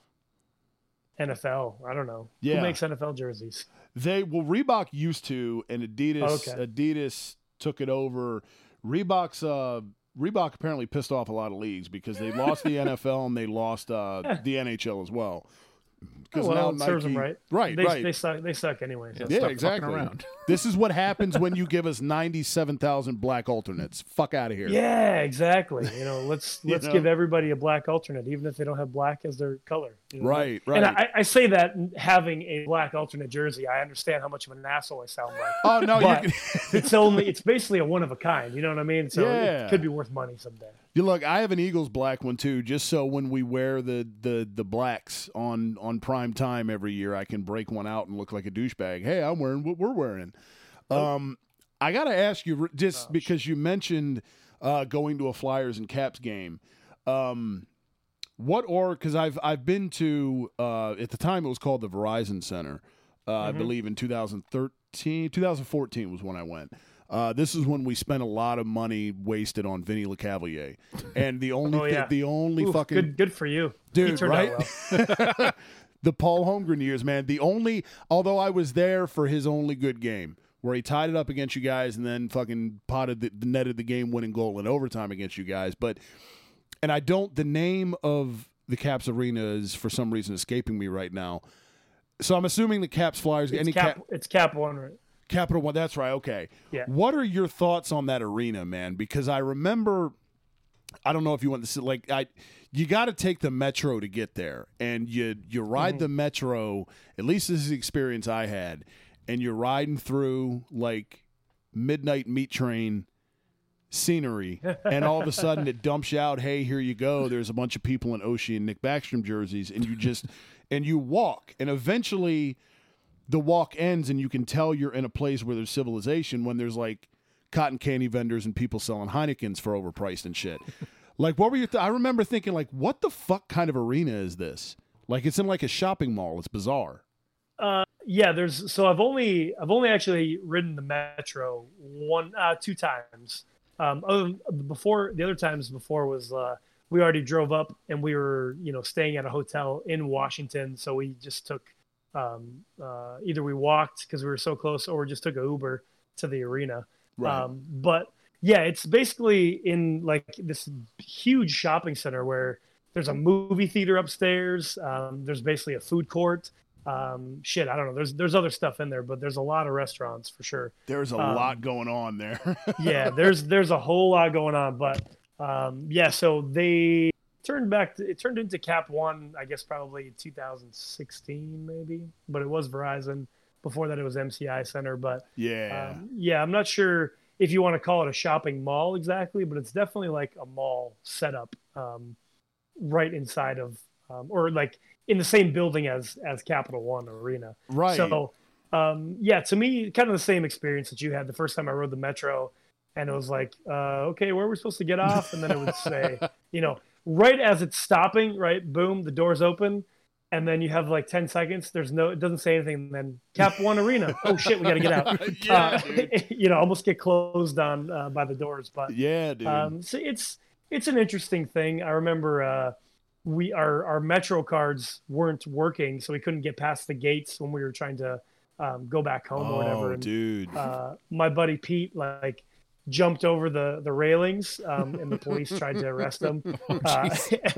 N F L. I don't know. Yeah. Who makes N F L jerseys? they well, Reebok used to, and Adidas Okay. Adidas took it over. Reebok's uh, Reebok apparently pissed off a lot of leagues because they lost the N F L and they lost uh, the N H L as well. Because Oh, well, now it serves them Nike- right. right, They, right. they suck. They suck anyway. So. Yeah, Stop fucking exactly. around. This is what happens when you give us ninety-seven thousand black alternates. Fuck out of here. Yeah, exactly. You know, let's You let's know? give everybody a black alternate, even if they don't have black as their color. you know? Right, right. And I, I say that having a black alternate jersey, I understand how much of an asshole I sound like. oh no, But you can. it's only it's basically a one of a kind. You know what I mean? So Yeah. it could be worth money someday. You look, I have an Eagles black one too, just so when we wear the the the blacks on on prime time every year, I can break one out and look like a douchebag. Hey, I'm wearing what we're wearing. Um, I got to ask you, just because you mentioned uh, going to a Flyers and Caps game, um, what or because I've I've been to uh, at the time it was called the Verizon Center, uh, I believe in two thousand thirteen, two thousand fourteen was when I went. Uh, this is when we spent a lot of money wasted on Vinny LeCavalier, and the only Oh, thi- yeah. the only Oof, fucking good good for you. He dude, turned right? out well. The Paul Holmgren years, man. The only, although I was there for his only good game, where he tied it up against you guys and then fucking potted the, the netted the game winning goal in overtime against you guys. But, and I don't, the name of the Caps Arena is for some reason escaping me right now. So I'm assuming the Caps Flyers, It's any cap, cap, it's cap one, right? Capital One. That's right. Okay. Yeah. What are your thoughts on that arena, man? Because I remember I don't know if you want to see, like, I, you got to take the Metro to get there, and you you ride mm-hmm. the Metro. At least this is the experience I had, and you're riding through like midnight meat train scenery, and all of a sudden it dumps you out. Hey, here you go. There's a bunch of people in Oshie and Nick Backstrom jerseys, and you just and you walk, and eventually the walk ends, and you can tell you're in a place where there's civilization when there's like cotton candy vendors and people selling Heinekens for overpriced and shit. Like, what were you? Th- I remember thinking, like, what the fuck kind of arena is this? Like, it's in like a shopping mall. It's bizarre. Uh, yeah, there's. So I've only I've only actually ridden the Metro one uh, two times. Um, other than, before the other times before was uh, we already drove up and we were you know staying at a hotel in Washington, so we just took um, uh, either we walked because we were so close, or just took an Uber to the arena. Right. Um, but yeah, it's basically in like this huge shopping center where there's a movie theater upstairs. Um, there's basically a food court. Um, shit, I don't know. There's there's other stuff in there, but there's a lot of restaurants for sure. There's a um, lot going on there. yeah, there's there's a whole lot going on, but um, yeah. So they turned back. To, it turned into Cap One, I guess probably two thousand sixteen maybe, but it was Verizon. Before that, it was M C I Center, but yeah, um, yeah, I'm not sure if you want to call it a shopping mall exactly, but it's definitely like a mall setup um, right inside of, um, or like in the same building as as Capital One Arena. Right. So, um, yeah, to me, kind of the same experience that you had the first time I rode the Metro, and it was like, uh, okay, where are we supposed to get off? And then it would say, you know, right as it's stopping, right, boom, the doors open. And then you have like ten seconds. There's no, it doesn't say anything. And then Cap One Arena. Oh shit, we got to get out. yeah, uh, you know, almost get closed on uh, by the doors. But yeah, dude. Um, so it's it's an interesting thing. I remember uh, we our our Metro cards weren't working, so we couldn't get past the gates when we were trying to um, go back home oh, or whatever. And, dude. Uh, my buddy Pete like jumped over the the railings, um, and the police tried to arrest him. Oh, uh,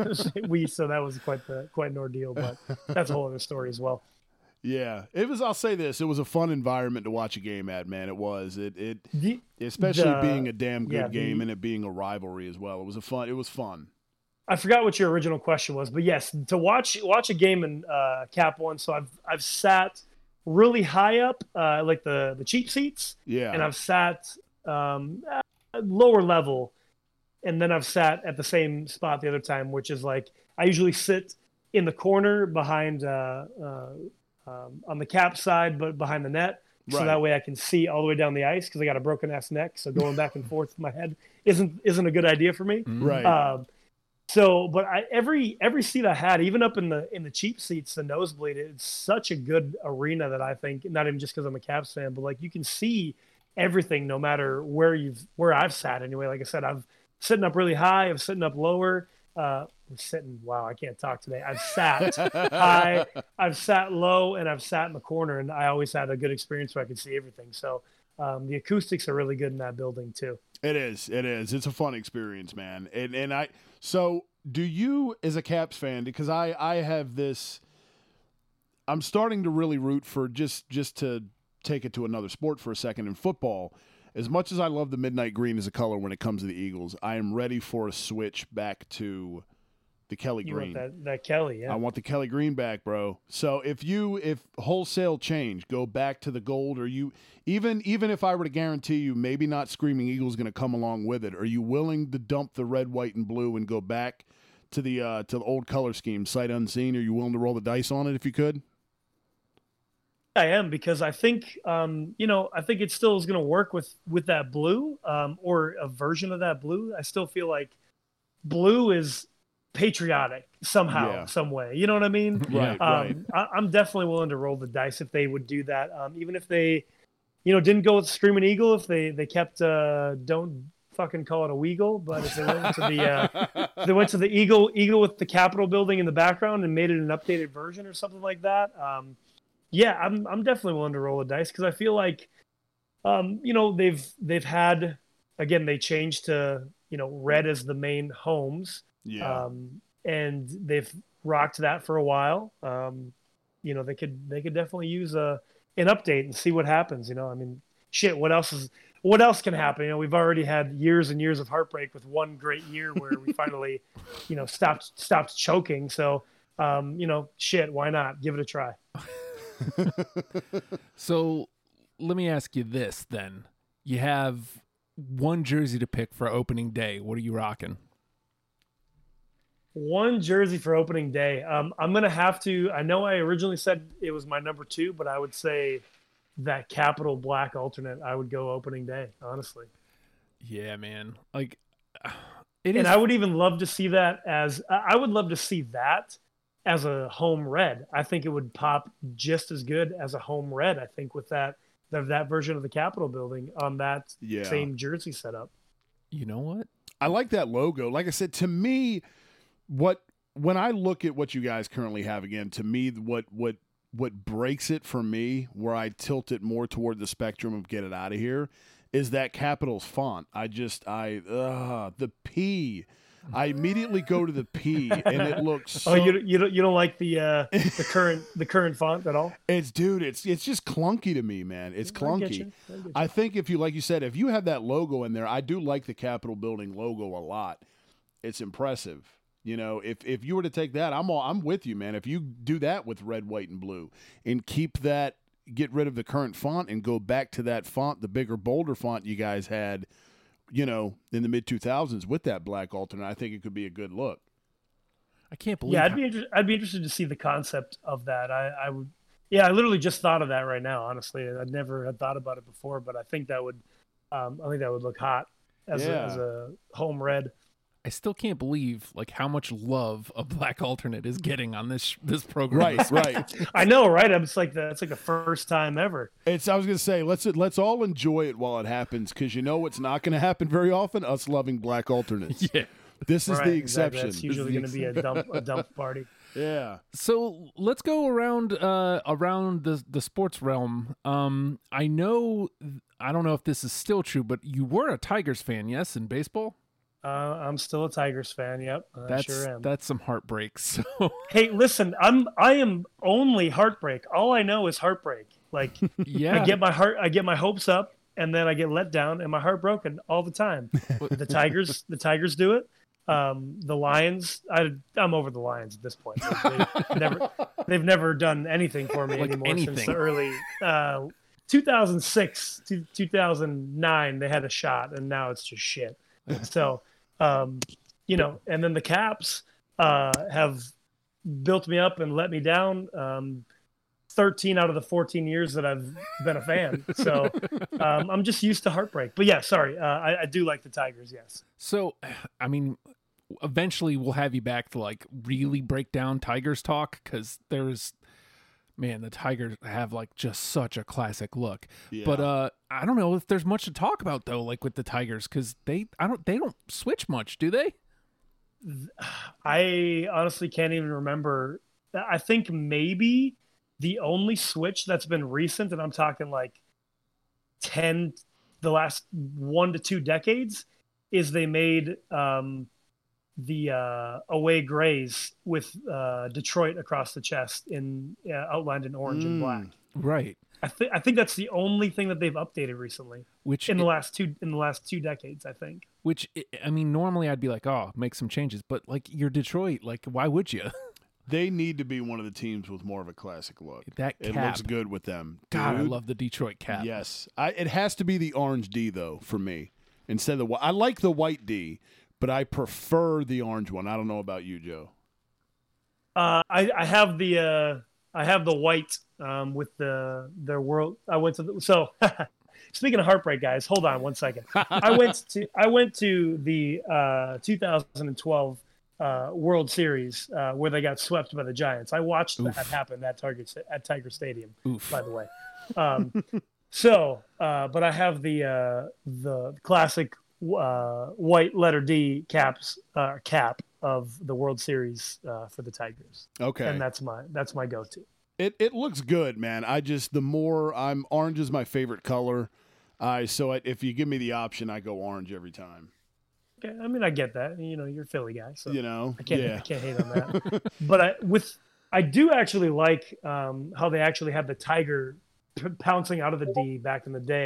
we so that was quite the quite an ordeal, but that's a whole other story as well. Yeah, it was. I'll say this: it was a fun environment to watch a game at. Man, it was. It it the, especially the, being a damn good yeah, game the, and it being a rivalry as well. It was a fun. It was fun. I forgot what your original question was, but yes, to watch watch a game in uh, Cap One. So I've I've sat really high up, uh, like the the cheap seats. Yeah, and I've sat um, at lower level, and then I've sat at the same spot the other time, which is like I usually sit in the corner behind uh, uh, um, on the cap side, but behind the net, so right. that way I can see all the way down the ice because I got a broken ass neck, so going back and forth with my head isn't isn't a good idea for me. Right. Um, so, but I, every every seat I had, even up in the in the cheap seats, the nosebleed, it's such a good arena that I think, not even just because I'm a Caps fan, but like you can see everything no matter where you've where I've sat anyway. Like I said, I've sitting up really high, I'm sitting up lower. Uh, I'm sitting. Wow, I can't talk today. I've sat high, I've sat low, and I've sat in the corner, and I always had a good experience where I could see everything. So um, the acoustics are really good in that building too. It is. It is. It's a fun experience, man. And and I. So do you, as a Caps fan, because I I have this. I'm starting to really root for just just to. take it to another sport for a second in football. As much as I love the midnight green as a color when it comes to the Eagles, I am ready for a switch back to the Kelly you green. Want that, that Kelly, yeah. I want the Kelly green back, bro. So if you if wholesale change, go back to the gold, or you even even if I were to guarantee you maybe not Screaming Eagle's going to come along with it, are you willing to dump the red, white, and blue and go back to the uh, to the old color scheme, sight unseen? Are you willing to roll the dice on it if you could? I am, because I think, um, you know, I think it still is going to work with, with that blue, um, or a version of that blue. I still feel like blue is patriotic somehow, yeah. some way. You know what I mean? Right, um, right. I, I'm definitely willing to roll the dice if they would do that. Um, even if they, you know, didn't go with Screaming Eagle, if they, they kept, uh, don't fucking call it a Weagle, but if they went to the, uh, if they went to the Eagle, Eagle with the Capitol building in the background and made it an updated version or something like that. Um, Yeah, I'm I'm definitely willing to roll the dice because I feel like, um, you know, they've they've had, again, they changed to, you know, red as the main homes, Yeah. um, and they've rocked that for a while. Um, you know, they could they could definitely use a an update and see what happens. You know, I mean, shit, what else is what else can happen? You know, we've already had years and years of heartbreak with one great year where we finally, you know, stopped stopped choking. So, um, you know, shit, why not? Give it a try. So, let me ask you this then. You have one jersey to pick for opening day. What are you rocking? One jersey for opening day. Um, I'm going to have to, I know I originally said it was my number two, but I would say that Capital Black alternate, I would go opening day, honestly. Yeah, man. Like, it and is... I would even love to see that as, I would love to see that as a home red. I think it would pop just as good as a home red, I think, with that, that, that version of the Capitol building on that yeah. same jersey setup. You know what? I like that logo. Like I said, to me, what when I look at what you guys currently have, again, to me, what what what breaks it for me, where I tilt it more toward the spectrum of get it out of here, is that Capitals font. I just I uh, the P. I immediately go to the P, and it looks. So, oh, you you don't you don't like the uh, the current the current font at all? It's dude, it's it's just clunky to me, man. It's clunky. I, get you. I, get you. I think if you like you said, if you have that logo in there, I do like the Capitol building logo a lot. It's impressive. You know, if if you were to take that, I'm all, I'm with you, man. If you do that with red, white, and blue, and keep that, get rid of the current font and go back to that font, the bigger, bolder font you guys had, you know, in the mid two thousands with that black alternate, I think it could be a good look. I can't believe. Yeah, I'd be inter- I'd be interested to see the concept of that. I, I would. Yeah, I literally just thought of that right now. Honestly, I'd never had thought about it before, but I think that would, um, I think that would look hot as yeah. a, as a home red. I still can't believe like how much love a black alternate is getting on this this program. Right, right. I know, right? It's like the it's like the first time ever. It's. I was gonna say let's let's all enjoy it while it happens, because you know what's not going to happen very often. Us loving black alternates. Yeah, this is right, the exception. Exactly. It's usually going to be a dump a dump party. Yeah. So let's go around uh, around the the sports realm. Um, I know I don't know if this is still true, but you were a Tigers fan, yes, in baseball. Uh, I'm still a Tigers fan. Yep, I that's sure am. that's some heartbreaks. So. Hey, listen, I'm I am only heartbreak. All I know is heartbreak. Like, yeah, I get my heart, I get my hopes up, and then I get let down, and my heart broken all the time. the Tigers, the Tigers do it. Um, the Lions, I, I'm over the Lions at this point. They've never, they've never done anything for me like anymore anything. since the early uh, two thousand six to two thousand nine. They had a shot, and now it's just shit. So. Um, you know, and then the Caps uh, have built me up and let me down. Um, thirteen out of the fourteen years that I've been a fan. So um, I'm just used to heartbreak. But yeah, sorry. Uh, I, I do like the Tigers, yes. So, I mean, eventually we'll have you back to like really break down Tigers talk, because there's, man, the Tigers have like just such a classic look. Yeah. But uh, I don't know if there's much to talk about though, like with the Tigers, because they I don't they don't switch much, do they? I honestly can't even remember. I think maybe the only switch that's been recent, and I'm talking like ten, the last one to two decades, is they made um, the uh, away grays with uh, Detroit across the chest in uh, outlined in orange mm. and black. Right. I think I think that's the only thing that they've updated recently. Which in the it, last two in the last two decades, I think. Which I mean, normally I'd be like, oh, make some changes, but like you're Detroit, like why would you? They need to be one of the teams with more of a classic look. That cap. It looks good with them. God, Dude. I love the Detroit cap. Yes, I, it has to be the orange D though for me instead of the. I like the white D, but I prefer the orange one. I don't know about you, Joe. Uh, I, I have the uh, I have the white um, with the their world. I went to the, so. Speaking of heartbreak, guys, hold on one second. I went to I went to the uh, two thousand twelve uh, World Series uh, where they got swept by the Giants. I watched Oof. that happen at Target at Tiger Stadium. Oof. By the way. Um, so, uh, but I have the uh, the classic uh, white letter D caps uh, cap of the World Series uh, for the Tigers. Okay, and that's my that's my go-to. It it looks good, man. I just the more I'm orange is my favorite color. Uh, so I, if you give me the option, I go orange every time. Okay, I mean I get that. You know, you're a Philly guy, so you know I can't yeah. I can't hate on that. But I with I do actually like um, how they actually had the tiger p- pouncing out of the D back in the day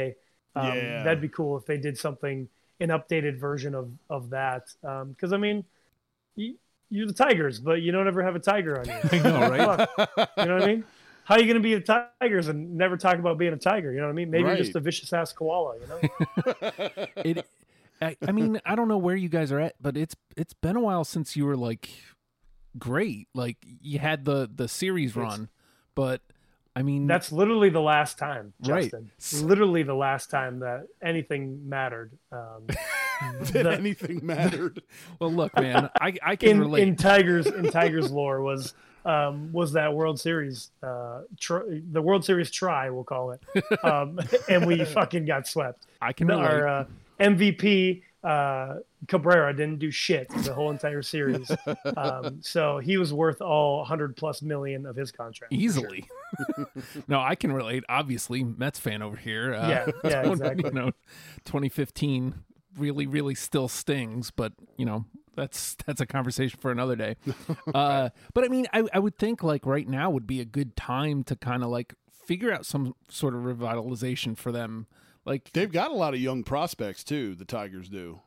Um, Yeah. That'd be cool if they did something, an updated version of of that. Because I mean, you, you're the Tigers, but you don't ever have a tiger on you. I know, right? Fuck. You know what I mean? How are you going to be the Tigers and never talk about being a tiger? You know what I mean? Maybe Right. you're just a vicious ass koala. You know? It. I, I mean, I don't know where you guys are at, but it's it's been a while since you were like great. Like you had the the series run, but I mean, That's literally the last time, Right. Justin. Literally the last time that anything mattered. Um, Did the- anything mattered? well, look, man, I I can in relate. in Tigers in Tigers lore was um, was that World Series, uh, tr- the World Series try, we'll call it, um, and we fucking got swept. I can relate. Our uh, M V P uh, Cabrera didn't do shit the whole entire series, um, so he was worth all one hundred plus million of his contract. Easily. No, I can relate. Obviously, Mets fan over here. Uh, Yeah, yeah, you exactly. know, twenty fifteen really, really still stings, but you know, that's that's a conversation for another day. Uh, but I mean, I, I would think like right now would be a good time to kind of like figure out some sort of revitalization for them. Like, They've got a lot of young prospects too. The Tigers do.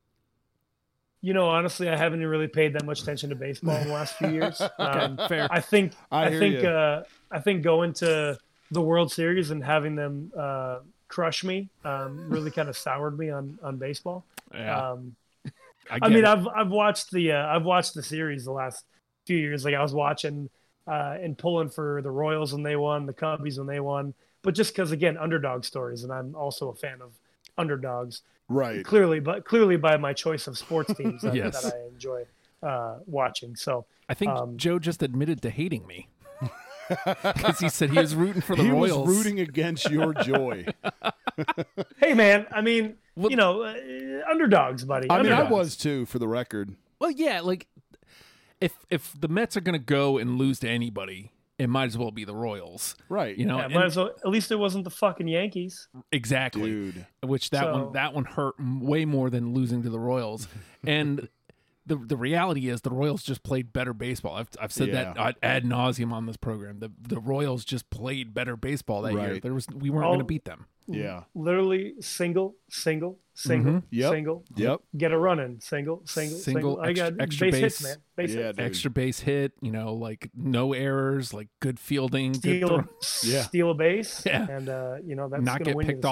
You know, honestly, I haven't really paid that much attention to baseball in the last few years. Um, fair. I think I I, hear think ya. uh, I think going to the World Series and having them uh, crush me um, really kind of soured me on on baseball. yeah, Um, I, I get mean, it. I've I've watched the uh, I've watched the series the last few years. Like I was watching uh, and pulling for the Royals when they won, the Cubbies when they won, but just because again underdog stories, and I'm also a fan of underdogs. Right. Clearly, but clearly by my choice of sports teams that, Yes. that I enjoy uh, watching. So I think um, Joe just admitted to hating me because he said he was rooting for the He Royals. was rooting against your joy. hey, man, I mean, Well- you know, uh, underdogs, buddy. I mean, I underdogs. was too, for the record. Well, yeah, like if if the Mets are gonna go and lose to anybody, it might as well be the Royals. Right. You know, Yeah, and- might as well, at least it wasn't the fucking Yankees. exactly. Dude. Which that So- one that one hurt m- way more than losing to the Royals. And the the reality is the Royals just played better baseball. I've I've said that Yeah. ad, ad nauseum on this program. The the Royals just played better baseball that year. Right. There was we weren't Oh. going to beat them. Yeah. Literally single, single, single, Mhm. Yep. single. Yep. Get a running. Single, single, Single, single. I extra- got extra base, base. hits, man. Base Yeah, hits. dude. Extra base hit, you know, like no errors, like good fielding, good Steal, throw. a, Yeah. steal a base, Yeah. and uh, you know that's Not gonna get win you picked the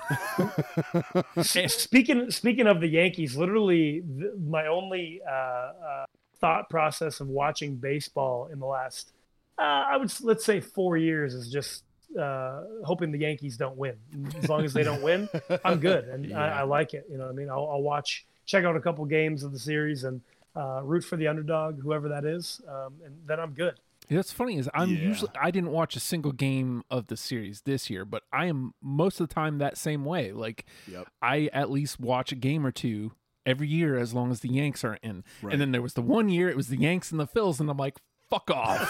off. series. speaking speaking of the Yankees, literally th- my only uh, uh, thought process of watching baseball in the last, uh, I would s- let's say four years is just uh, hoping the Yankees don't win. As long as they don't win, I'm good, and I, Yeah. I like it. You know what I mean? I'll, I'll watch, check out a couple games of the series, and uh, root for the underdog, whoever that is, um, and then I'm good. Yeah, What's funny is I'm Yeah. usually I didn't watch a single game of the series this year, but I am most of the time that same way. Like Yep. I at least watch a game or two every year as long as the Yanks are in. Right. And then there was the one year it was the Yanks and the Phils, and I'm like, fuck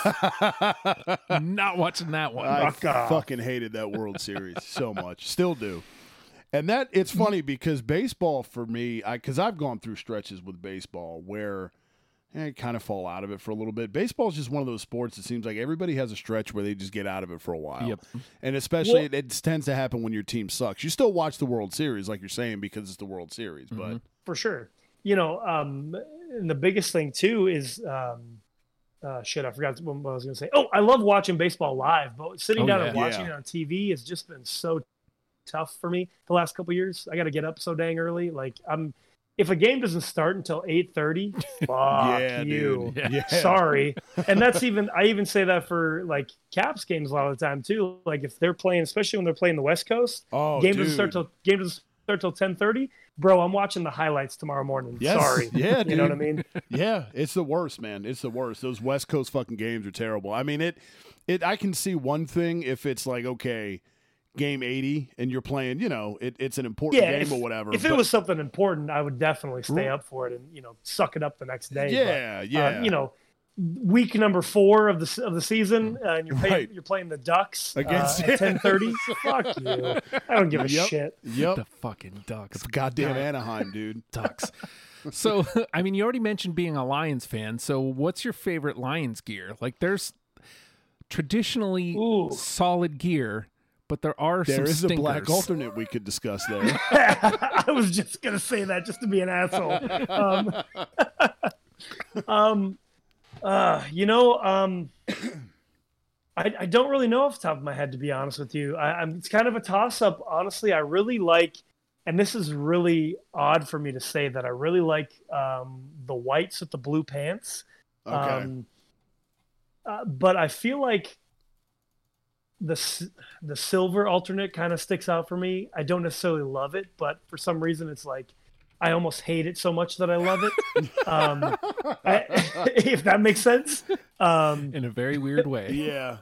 off. Not watching that one. I Fuck off. fucking hated that World Series so much. Still do. And that it's funny because baseball for me, I because I've gone through stretches with baseball where eh, I kind of fall out of it for a little bit. Baseball is just one of those sports. It seems like everybody has a stretch where they just get out of it for a while. Yep. And especially Well- it, it tends to happen when your team sucks. You still watch the World Series, like you're saying, because it's the World Series. But For sure. You know, um, and the biggest thing too is, um, uh, shit, I forgot what I was going to say. Oh, I love watching baseball live, but sitting Oh, down yeah. and watching Yeah. it on T V has just been so tough for me the last couple of years. I got to get up so dang early. Like I'm, if a game doesn't start until eight thirty, fuck yeah, you. dude. Yeah. Sorry. And that's even, I even say that for like Caps games a lot of the time too. Like if they're playing, especially when they're playing the West Coast, Oh, game dude. doesn't start till game doesn't start till ten thirty. Bro, I'm watching the highlights tomorrow morning. Yes. Sorry. Yeah, dude. You know what I mean? Yeah, it's the worst, man. It's the worst. Those West Coast fucking games are terrible. I mean, it, it. I can see one thing if it's like okay, game eighty, and you're playing. You know, it, it's an important Yeah. game If, or whatever. if it but- was something important, I would definitely stay up for it and, you know, suck it up the next day. yeah, But, yeah, uh, you know, week number four of the of the season, uh, and you're playing, Right. you're playing the Ducks Against- uh, at ten thirty. Fuck you. I don't give a Yep. shit. Yep, The fucking Ducks. goddamn Anaheim, dude. Ducks. So, I mean, you already mentioned being a Lions fan. So, what's your favorite Lions gear? Like, there's traditionally Ooh. solid gear, but there are There some is stinkers. a black alternate we could discuss there. I was just gonna say that just to be an asshole. Um, um uh, you know, um, I, I don't really know off the top of my head, to be honest with you. I, I'm it's kind of a toss up. Honestly, I really like, and this is really odd for me to say that I really like um, the whites with the blue pants. Okay. Um, uh, but I feel like the s- the silver alternate kind of sticks out for me. I don't necessarily love it, but for some reason it's like I almost hate it so much that I love it. um, I, if that makes sense. Um, in a very weird way. Yeah.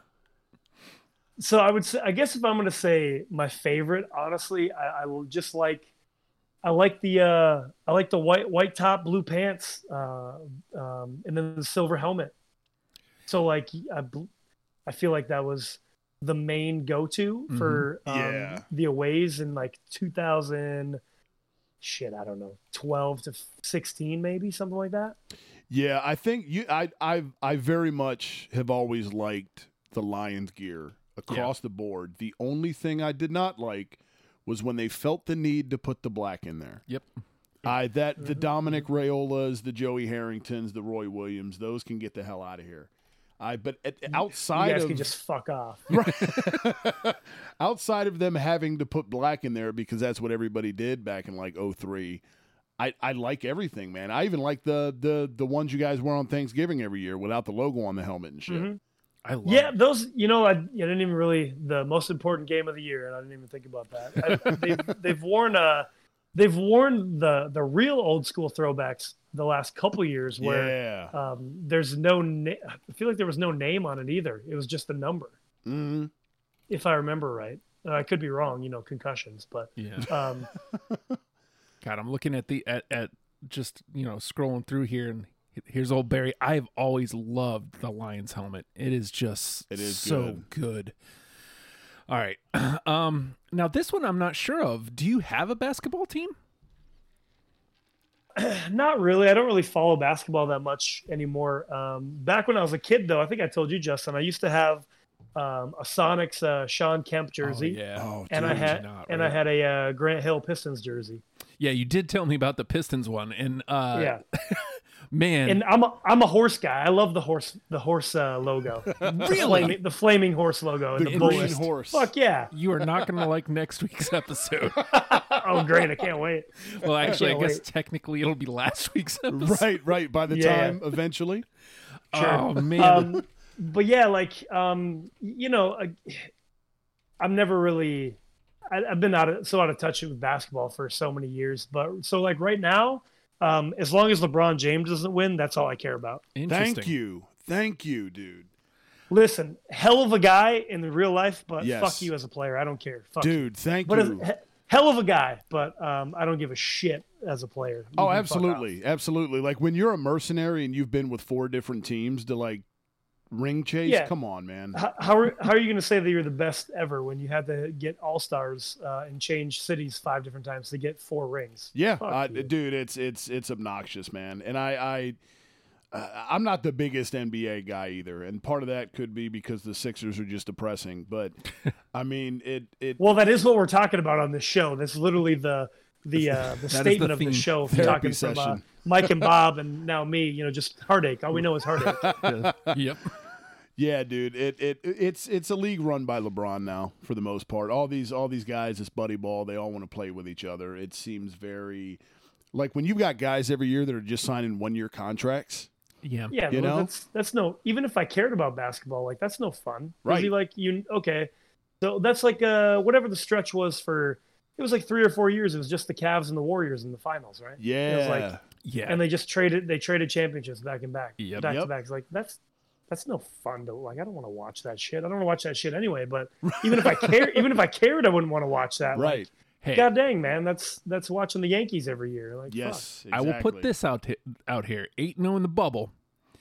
so I would say, I guess if I'm going to say my favorite, honestly, I, I will just like, I like the, uh, I like the white, white top, blue pants, uh, um, and then the silver helmet. So like, I, bl- I feel like that was the main go-to for um, Yeah. the aways in like two thousand, shit, I don't know, twelve to sixteen, maybe something like that. Yeah, I think you I I I very much have always liked the Lions gear across the board. The only thing I did not like was when they felt the need to put the black in there. Yep. I that the Dominic Raiolas, the Joey Harringtons, the Roy Williams, those can get the hell out of here. I but at, outside You guys of can just fuck off. outside of them having to put black in there because that's what everybody did back in like oh three, I, I like everything, man. I even like the the the ones you guys wear on Thanksgiving every year without the logo on the helmet and shit. Mhm. I love Yeah, it. those, you know, I, I didn't even really, the most important game of the year, and I didn't even think about that. I, they've, they've worn uh, they've worn the the real old school throwbacks the last couple years where Yeah. um, there's no, na- I feel like there was no name on it either. It was just a number, Mm-hmm. if I remember right. Uh, I could be wrong, you know, concussions, but Yeah. um, God, I'm looking at the at, at just you know scrolling through here, and here's old Barry. I've always loved the Lions helmet. It is just It is so good. All right. Um, now this one I'm not sure of. Do you have a basketball team? not really. I don't really follow basketball that much anymore. Um, back when I was a kid, though, I think I told you, Justin, I used to have um, a Sonics uh, Sean Kemp jersey. Oh, yeah. Oh, And I dude. had not, and right? I had a uh, Grant Hill Pistons jersey. Yeah, you did tell me about the Pistons one, and uh, yeah, man, and I'm a, I'm a horse guy. I love the horse the horse uh, logo. The flaming, the flaming horse logo and The the, green bullet. horse. Fuck yeah! you are not going to like next week's episode. Oh great! I can't wait. Well, actually, I can't guess wait. technically it'll be last week's episode. Right, right. By the Yeah. time eventually. Sure. Oh man, Um, but yeah, like um, you know, I, I'm never really. I, I've been out of so out of touch with basketball for so many years. But so like right now, um, as long as LeBron James doesn't win, that's all I care about. interesting. Thank you. Thank you, dude. Listen, hell of a guy in the real life, but Yes. fuck you as a player. I don't care. Fuck you. Dude, thank But you. as, he- hell of a guy, but um, I don't give a shit as a player. You Oh, can fuck absolutely. Absolutely. Like when you're a mercenary and you've been with four different teams to like ring chase, Yeah. come on, man. off. How, how are how are you going to say that you're the best ever when you had to get all stars uh, and change cities five different times to get four rings? Yeah, Fuck uh, you. dude, it's it's it's obnoxious, man. And I I uh, I'm not the biggest N B A guy either, and part of that could be because the Sixers are just depressing. But I mean, it it Well, that is what we're talking about on this show. That's literally the the uh, the the statement of the theme. show. Therapy Talking from uh, session. Mike and Bob, and now me. You know, just heartache. All we know is heartache. Yep. yeah, dude, it it it's it's a league run by LeBron now for the most part. All these all these guys, this buddy ball, they all want to play with each other. It seems very like when you've got guys every year that are just signing one year contracts. Yeah. Yeah, You but know? that's that's no. Even if I cared about basketball, like that's no fun. 'Cause Right. You like you okay? So that's like uh whatever the stretch was for. It was like three or four years. It was just the Cavs and the Warriors in the finals, right? Yeah, It was like, Yeah. and they just traded. They traded championships back and back, Yep. back Yep. to back. Like that's that's no fun to like. I don't want to watch that shit. I don't want to watch that shit anyway. But even if I care, even if I cared, I wouldn't want to watch that. Like, right. hey, God dang, man, that's that's watching the Yankees every year. Like, fuck. Yes, I will put exactly. this out hi- out here. eight and oh in the bubble.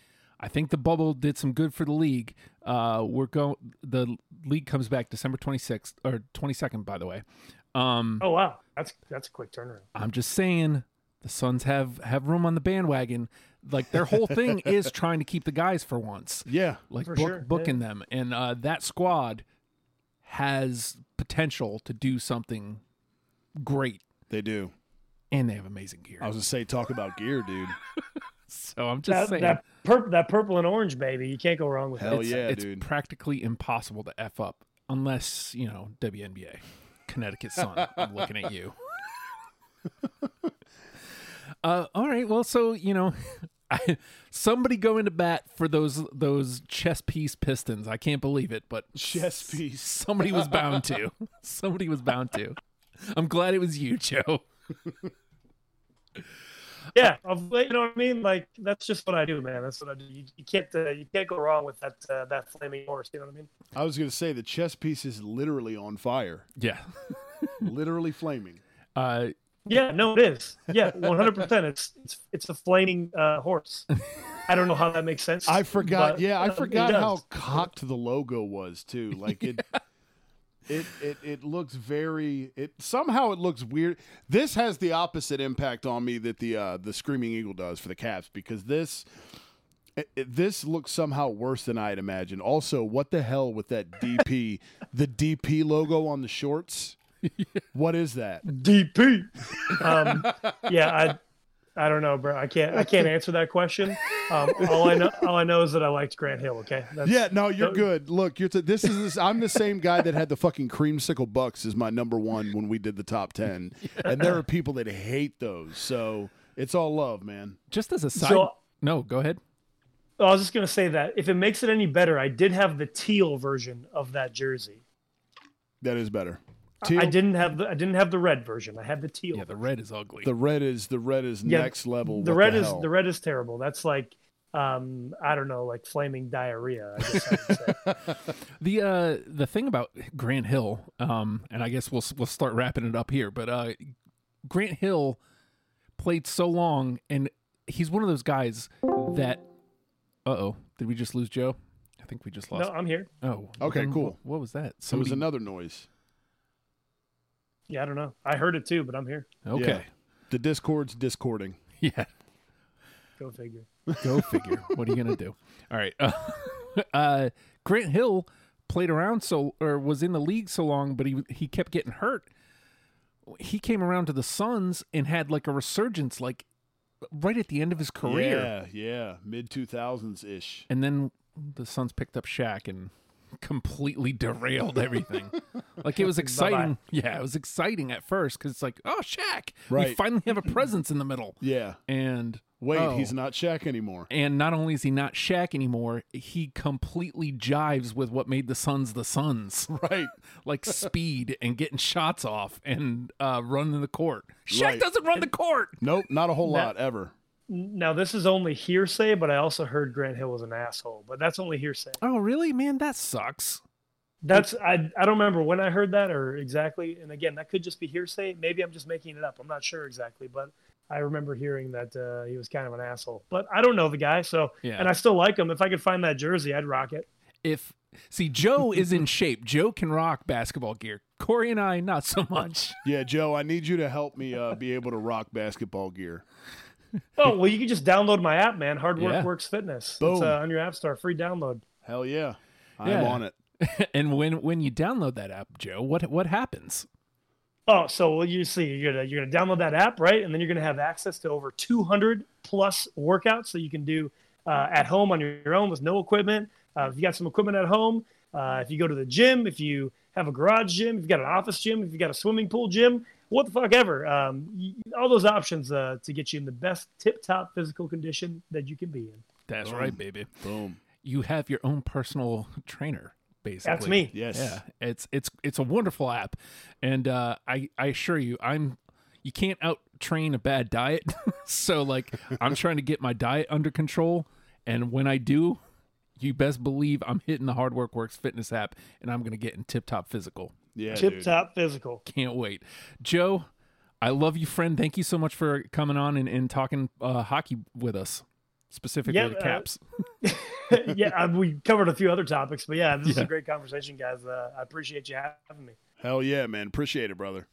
I think the bubble did some good for the league. Uh, we're going. The league comes back December twenty-sixth or twenty-second, by the way. Um, Oh wow, that's that's a quick turnaround. I'm just saying the Suns have have room on the bandwagon. Like their whole thing is trying to keep the guys for once. Yeah, Like For book, sure, booking them, and uh, that squad has potential to do something great, They do. and they have amazing gear. I was gonna say, talk about gear, dude. So I'm just That saying, that, pur- that purple and orange, baby, you can't go wrong with Hell that. it's, yeah, it's dude. practically impossible to F up unless, you know, W N B A. Connecticut Sun, I'm looking at you. uh, all right, well, so, you know, I, somebody go into bat for those those chess piece Pistons. I can't believe it, but Chess piece. somebody was bound to. Somebody was bound to. I'm glad it was you, Joe. Yeah, I've, you know what I mean. Like that's just what I do, man. That's what I do. You, you can't uh, you can't go wrong with that uh, that flaming horse. You know what I mean? I was gonna say the chess piece is literally on fire, Yeah. literally flaming. Uh, Yeah, no, it is. Yeah, one hundred percent. It's it's it's a flaming uh, horse. I don't know how that makes sense. I forgot. but, yeah, I uh, it forgot does. how cocked the logo was too. Like it, it, it, it looks very. It somehow it looks weird. This has the opposite impact on me that the uh, the Screaming Eagle does for the Caps because this. It, it- this looks somehow worse than I'd imagined. Also, what the hell with that D P, the D P logo on the shorts? What is that? D P. Um, yeah, I I don't know, bro. I can't I can't answer that question. Um, all I know all I know is that I liked Grant Hill. Okay. That's, Yeah, no, you're Don't- good. Look, you're t- this is this, I'm the same guy that had the fucking creamsicle Bucks as my number one when we did the top ten, and there are people that hate those. So it's all love, man. just as a side, So- no, go ahead. I was just gonna say that if it makes it any better, I did have the teal version of that jersey. That is better. I Teal, didn't have the I didn't have the red version. I had the teal. Yeah, the red is ugly. the red is the red is Yeah, next level. the What red the is hell? the red is terrible. That's like um I don't know, like flaming diarrhea, I guess I would say. The uh the thing about Grant Hill, um, and I guess we'll we'll start wrapping it up here, but uh, Grant Hill played so long, and he's one of those guys that. Uh oh, did we just lose Joe? I think we just lost. No, I'm here. Oh, Okay, then cool. What, what was that? There was Somebody- another noise. Yeah, I don't know. I heard it too, but I'm here. Okay, The Discord's discording. yeah. Go figure. Go figure. What are you gonna do? All right. Uh, uh, Grant Hill played around so or was in the league so long, but he he kept getting hurt. He came around to the Suns and had like a resurgence, like right at the end of his career. Yeah, yeah, mid two thousands ish. And then the Suns picked up Shaq and completely derailed everything. Like it was exciting. Yeah, it was exciting at first because it's like, oh, Shaq, we Right. finally have a presence in the middle. Yeah. And Wait, oh. he's not Shaq anymore. And not only is he not Shaq anymore, he completely jives with what made the Suns the Suns. Right. Like speed and getting shots off and uh, running the court. Shaq Right. doesn't run the court. Nope, not a whole That- lot ever. Now this is only hearsay, but I also heard Grant Hill was an asshole. But that's only hearsay. Oh, really? Man, that sucks. That's I I don't remember when I heard that or exactly. And again, that could just be hearsay. Maybe I'm just making it up. I'm not sure exactly, but I remember hearing that uh, he was kind of an asshole. But I don't know the guy, so Yeah. and I still like him. If I could find that jersey, I'd rock it. If see, Joe is in shape. Joe can rock basketball gear. Corey and I, not so much. Yeah, Joe, I need you to help me uh, be able to rock basketball gear. Oh well, you can just download my app, man. Hard Work Yeah. Works Fitness. Boom. It's uh, on your app store, free download. Hell yeah. I'm Yeah. on it. And when when you download that app, Joe, what what happens? Oh, so well, you see, you're gonna you're gonna download that app, right? And then you're gonna have access to over two hundred plus workouts that you can do uh, at home on your own with no equipment. Uh, if you got some equipment at home, uh, if you go to the gym, if you have a garage gym, if you got an office gym, if you got a swimming pool gym, what the fuck ever, um, you, all those options uh, to get you in the best tip-top physical condition that you can be in. That's Boom. right, baby. Boom. You have your own personal trainer, basically. That's me. Yes. Yeah, it's it's it's a wonderful app, and uh, I I assure you, I'm you can't out train a bad diet. So like, I'm trying to get my diet under control, and when I do, you best believe I'm hitting the Hard Work Works fitness app, and I'm gonna get in tip top physical. Yeah, Tip dude. top physical. Can't wait, Joe. I love you, friend. Thank you so much for coming on and, and talking uh, hockey with us, specifically Yeah, the uh, Caps. yeah, uh, we covered a few other topics, but yeah, this is Yeah. a great conversation, guys. Uh, I appreciate you having me. Hell yeah, man. Appreciate it, brother.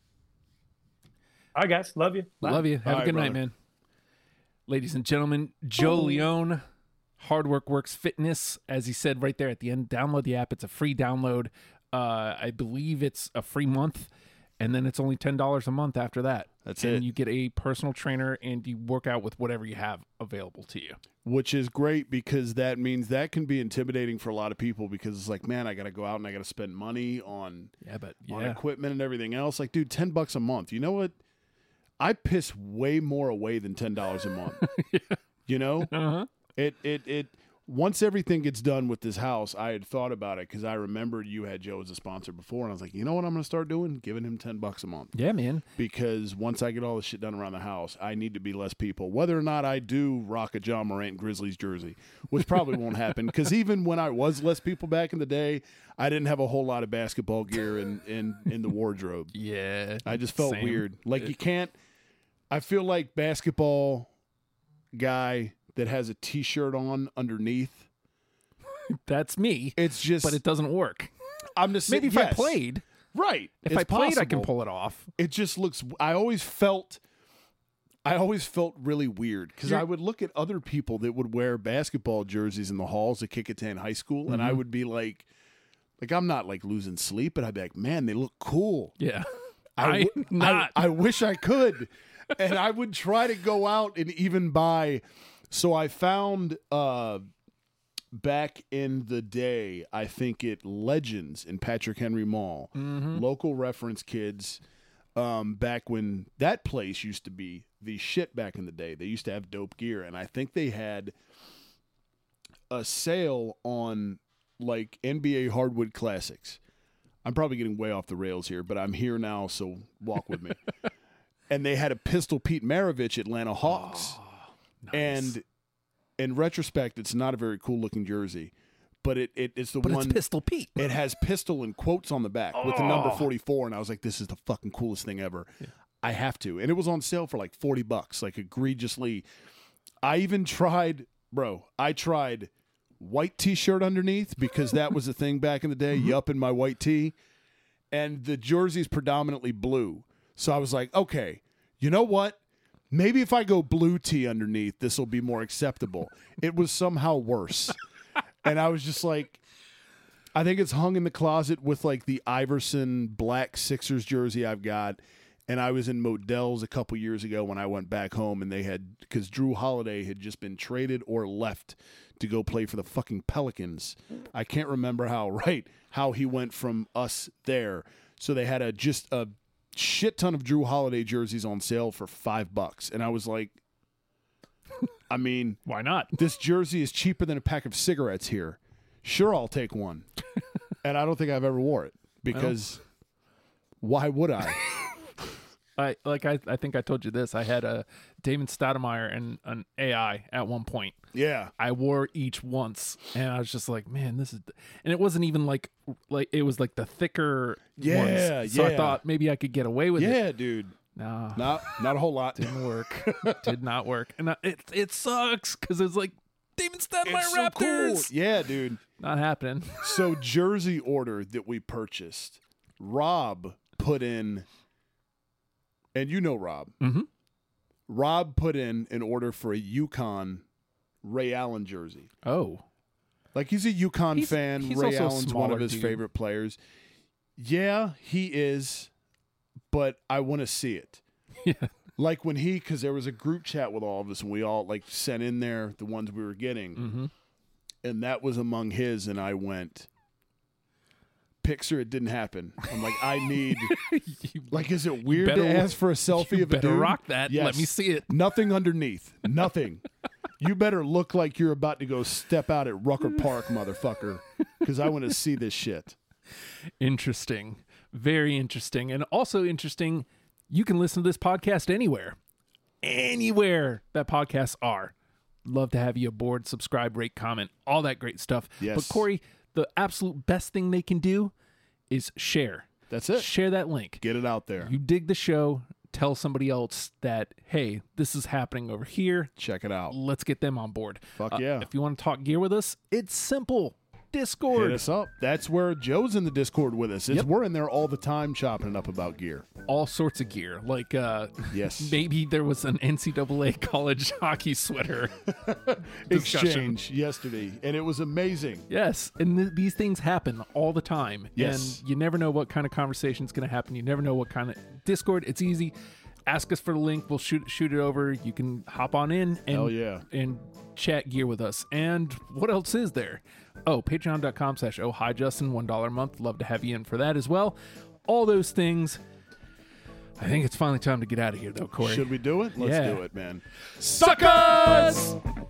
All right, guys. Love you. Bye. Love you. Have All a good right, night, brother. man. Ladies and gentlemen, Joe Leone, Hard Work Works Fitness. As he said right there at the end, download the app. It's a free download. Uh, I believe it's a free month, and then it's only ten dollars a month after that. That's and it. you get a personal trainer, and you work out with whatever you have available to you. Which is great because that means that can be intimidating for a lot of people because it's like, man, I got to go out and I got to spend money on, Yeah, but on yeah. equipment and everything else. Like, dude, ten bucks a month. You know what? I piss way more away than ten dollars a month. yeah. You know? Uh-huh. It, it, it, once everything gets done with this house, I had thought about it because I remembered you had Joe as a sponsor before, and I was like, you know what I'm going to start doing? Giving him ten bucks a month. Yeah, man. Because once I get all this shit done around the house, I need to be less people. Whether or not I do rock a John Morant Grizzlies jersey, which probably won't happen. Because even when I was less people back in the day, I didn't have a whole lot of basketball gear in, in, in the wardrobe. Yeah. I just felt Same. weird. Like you can't – I feel like basketball guy that has a T-shirt on underneath. That's me. It's just – but it doesn't work. I'm just Maybe if yes. I played. Right. If It's I played, I can possible. pull it off. It just looks I always felt I always felt really weird because I would look at other people that would wear basketball jerseys in the halls at Kickintan High School, and I would be like, like I'm not like losing sleep, but I'd be like, man, they look cool. Yeah. I, w- I'm not. I, I wish I could, and I would try to go out and even buy. So I found uh, back in the day, I think it Legends in Patrick Henry Mall, Mm-hmm. local reference kids. Um, back when that place used to be the shit back in the day, they used to have dope gear, and I think they had a sale on like N B A hardwood classics. I'm probably getting way off the rails here, but I'm here now, so walk with me. And they had a Pistol Pete Maravich Atlanta Hawks. Oh, nice. And in retrospect, it's not a very cool looking jersey, but it, it it's the but one. it's Pistol Pete. It has pistol and quotes on the back with the number Oh. forty-four, and I was like, "This is the fucking coolest thing ever." Yeah. I have to, and it was on sale for like forty bucks, like egregiously. I even tried, bro. I tried white T-shirt underneath because that was a thing back in the day. Mm-hmm. Yup, in my white tee, and the jersey's predominantly blue. So I was like, okay, you know what? Maybe if I go blue tee underneath, this will be more acceptable. It was somehow worse. And I was just like, I think it's hung in the closet with like the Iverson black Sixers jersey I've got. And I was in Modell's a couple years ago when I went back home, and they had, because Drew Holiday had just been traded or left to go play for the fucking Pelicans. I can't remember how, right, how he went from us there. So they had a just a shit ton of Drew Holiday jerseys on sale for five bucks. And I was like, I mean, Why not? this jersey is cheaper than a pack of cigarettes here. Sure, I'll take one. And I don't think I've ever wore it because why would I? I like I, I think I told you this. I had a Damon Stoudemire and an A I at one point. Yeah. I wore each once, and I was just like, man, this is. And it wasn't even like like it was like the thicker Yeah, ones. So I yeah. thought maybe I could get away with it. Yeah, dude. No, Not not a whole lot. didn't work. Did not work, and I, it it sucks because it's like Damon Stoudemire It's so cool. Raptors. Yeah, dude. Not happening. So jersey order that we purchased, Rob put in, and you know Rob. Mm-hmm. Rob put in an order for a UConn Ray Allen jersey. Oh, Like he's a UConn He's- fan. he's Ray also a Allen's one smaller of his dude. favorite players. Yeah, he is, but I want to see it. yeah. Like when he, because there was a group chat with all of us, and we all like sent in there the ones we were getting, Mm-hmm. and that was among his, and I went, Pixar, it didn't happen. I'm like, I need, like, is it weird better- to ask for a selfie you of a better dude? rock that. Yes. Let me see it. Nothing underneath. Nothing. You better look like you're about to go step out at Rucker Park, motherfucker, because I want to see this shit. Interesting. Very interesting. And also interesting, you can listen to this podcast anywhere. Anywhere that podcasts are. Love to have you aboard. Subscribe, rate, comment, all that great stuff. Yes. But Corey, the absolute best thing they can do is share. That's it. Share that link. Get it out there. You dig the show, tell somebody else that, hey, this is happening over here. Check it out. Let's get them on board. Fuck Uh, yeah. If you want to talk gear with us, it's simple. Hit Discord. us up. That's where Joe's in the Discord with us. It's, Yep. We're in there all the time chopping it up about gear. all sorts of gear. Like uh, Yes. maybe there was an N C double A college hockey sweater discussion. exchange yesterday, and it was amazing. Yes, and th- these things happen all the time. Yes. And you never know what kind of conversation is going to happen. You never know what kind of Discord. It's easy. Ask us for the link. We'll shoot shoot it over. You can hop on in and Hell yeah. and chat gear with us. And what else is there? Oh, patreon.com slash oh hi Justin, one dollar a month. Love to have you in for that as well. All those things. I think it's finally time to get out of here though, Corey. Should we do it? Let's Yeah. do it, man. Suckers!